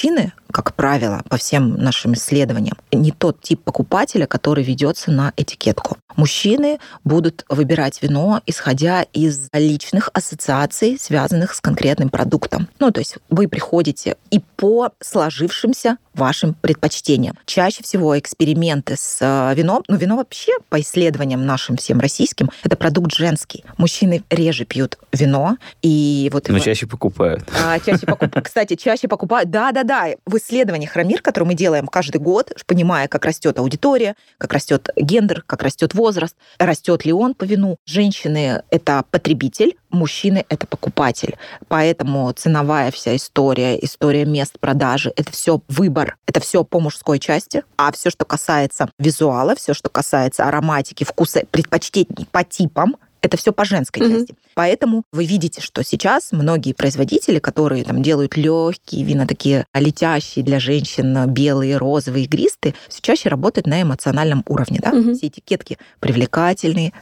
как правило, по всем нашим исследованиям, не тот тип покупателя, который ведется на этикетку. Мужчины будут выбирать вино, исходя из личных ассоциаций, связанных с конкретным продуктом. Ну, то есть вы приходите и по сложившимся вашим предпочтениям. Чаще всего эксперименты с вином, ну, вино вообще, по исследованиям нашим всем российским, это продукт женский. Мужчины реже пьют вино, и вот... Но его... чаще покупают. А, чаще покупают. Кстати, чаще покупают. Да-да-да. В исследованиях Рамир, которые мы делаем каждый год, понимая, как растет аудитория, как растет гендер, как растет возраст, растет ли он по вину. Женщины — это потребитель, мужчины — это покупатель. Поэтому ценовая вся история, история мест продажи — это все выбор, это все по мужской части, а все, что касается визуала, все, что касается ароматики, вкуса, предпочтений по типам, это все по женской mm-hmm. части. Поэтому вы видите, что сейчас многие производители, которые там делают легкие вина, такие летящие для женщин, белые, розовые, игристые, все чаще работают на эмоциональном уровне. Да? Mm-hmm. Все этикетки привлекательные,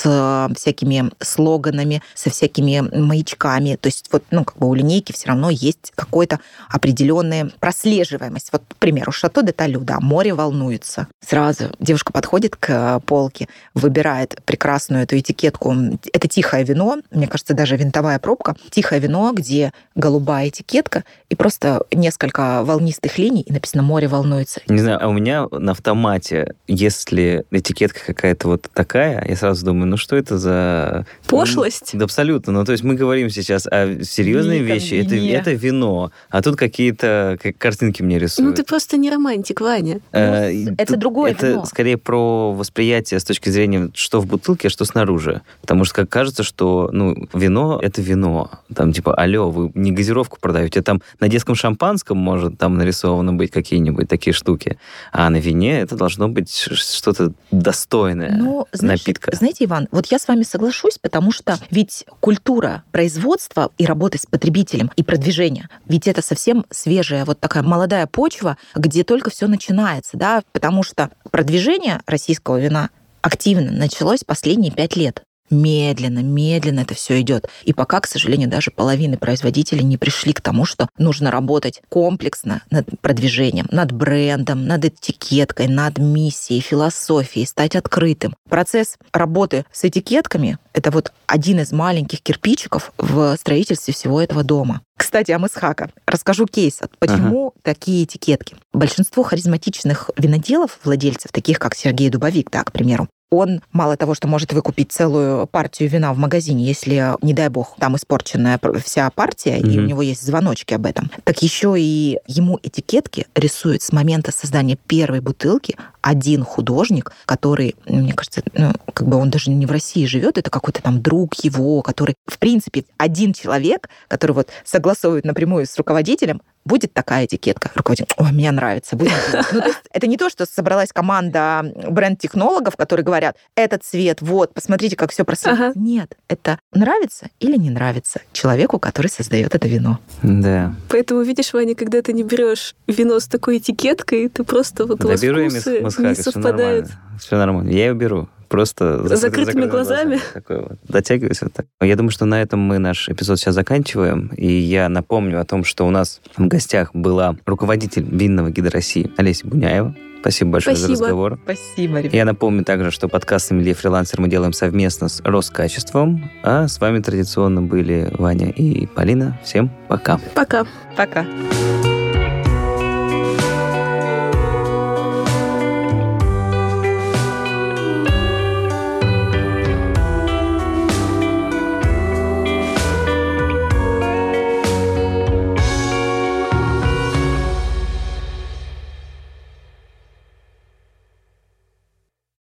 с всякими слоганами, со всякими маячками. То есть вот, ну, как бы у линейки все равно есть какая-то определенная прослеживаемость. Вот, к примеру, Шато де Талю, да, море волнуется. Сразу девушка подходит к полке, выбирает прекрасную эту этикетку. Это тихое вино, мне кажется, даже винтовая пробка. Тихое вино, где голубая этикетка и просто несколько волнистых линий, и написано «Море волнуется». Не знаю, а у меня на автомате, если этикетка какая-то вот такая, я сразу думаю, ну что это за... Пошлость? Да, абсолютно. Ну, то есть мы говорим сейчас о серьезной Вино, вещи. Это, вине. это вино, а тут какие-то картинки мне рисуют. Ну, ты просто не романтик, Ваня. Э, Ну, это тут другое Это вино. скорее про восприятие с точки зрения, что в бутылке, а что снаружи. Потому что как кажется, что ну, вино — это вино. Там типа, алло, вы не газировку продаете, там на детском шампанском может там нарисовано быть какие-нибудь такие штуки, а на вине это должно быть что-то достойное Ну, знаешь, напитка. Знаете, Иван, вот я с вами соглашусь, потому что ведь культура производства и работы с потребителем и продвижения, ведь это совсем свежая вот такая молодая почва, где только все начинается, да, потому что продвижение российского вина активно началось последние пять лет. Медленно, медленно это все идет. И пока, к сожалению, даже половина производителей не пришли к тому, что нужно работать комплексно над продвижением, над брендом, над этикеткой, над миссией, философией, стать открытым. Процесс работы с этикетками — это вот один из маленьких кирпичиков в строительстве всего этого дома. Кстати, о Месхака. Расскажу кейс, почему ага. такие этикетки. Большинство харизматичных виноделов, владельцев, таких как Сергей Дубовик, да, к примеру, он мало того, что может выкупить целую партию вина в магазине, если, не дай бог, там испорченная вся партия, mm-hmm. и у него есть звоночки об этом, так еще и ему этикетки рисует с момента создания первой бутылки один художник, который, мне кажется, ну, как бы он даже не в России живет, это какой-то там друг его, который, в принципе, один человек, который вот согласовывает напрямую с руководителем, будет такая этикетка. Руководитель, ой, мне нравится. Будет. Ну, то есть это не то, что собралась команда бренд-технологов, которые говорят, этот цвет, вот, посмотрите, как все просвечено. Ага. Нет, это нравится или не нравится человеку, который создает это вино. Да. Поэтому, видишь, Ваня, когда ты не берешь вино с такой этикеткой, ты просто вот да, у вас беру вкусы мисс, не совпадают. Все нормально. Я ее беру. Просто с закрытыми, закрытыми глазами. глазами. Такой вот. Дотягиваюсь вот так. Я думаю, что на этом мы наш эпизод сейчас заканчиваем. И я напомню о том, что у нас в гостях была руководитель винного гида России Олеся Буняева. Спасибо большое Спасибо. за разговор. Спасибо, ребята. Я напомню также, что подкаст «Сомелье фрилансер» мы делаем совместно с Роскачеством. А с вами традиционно были Ваня и Полина. Всем пока. Пока. Пока.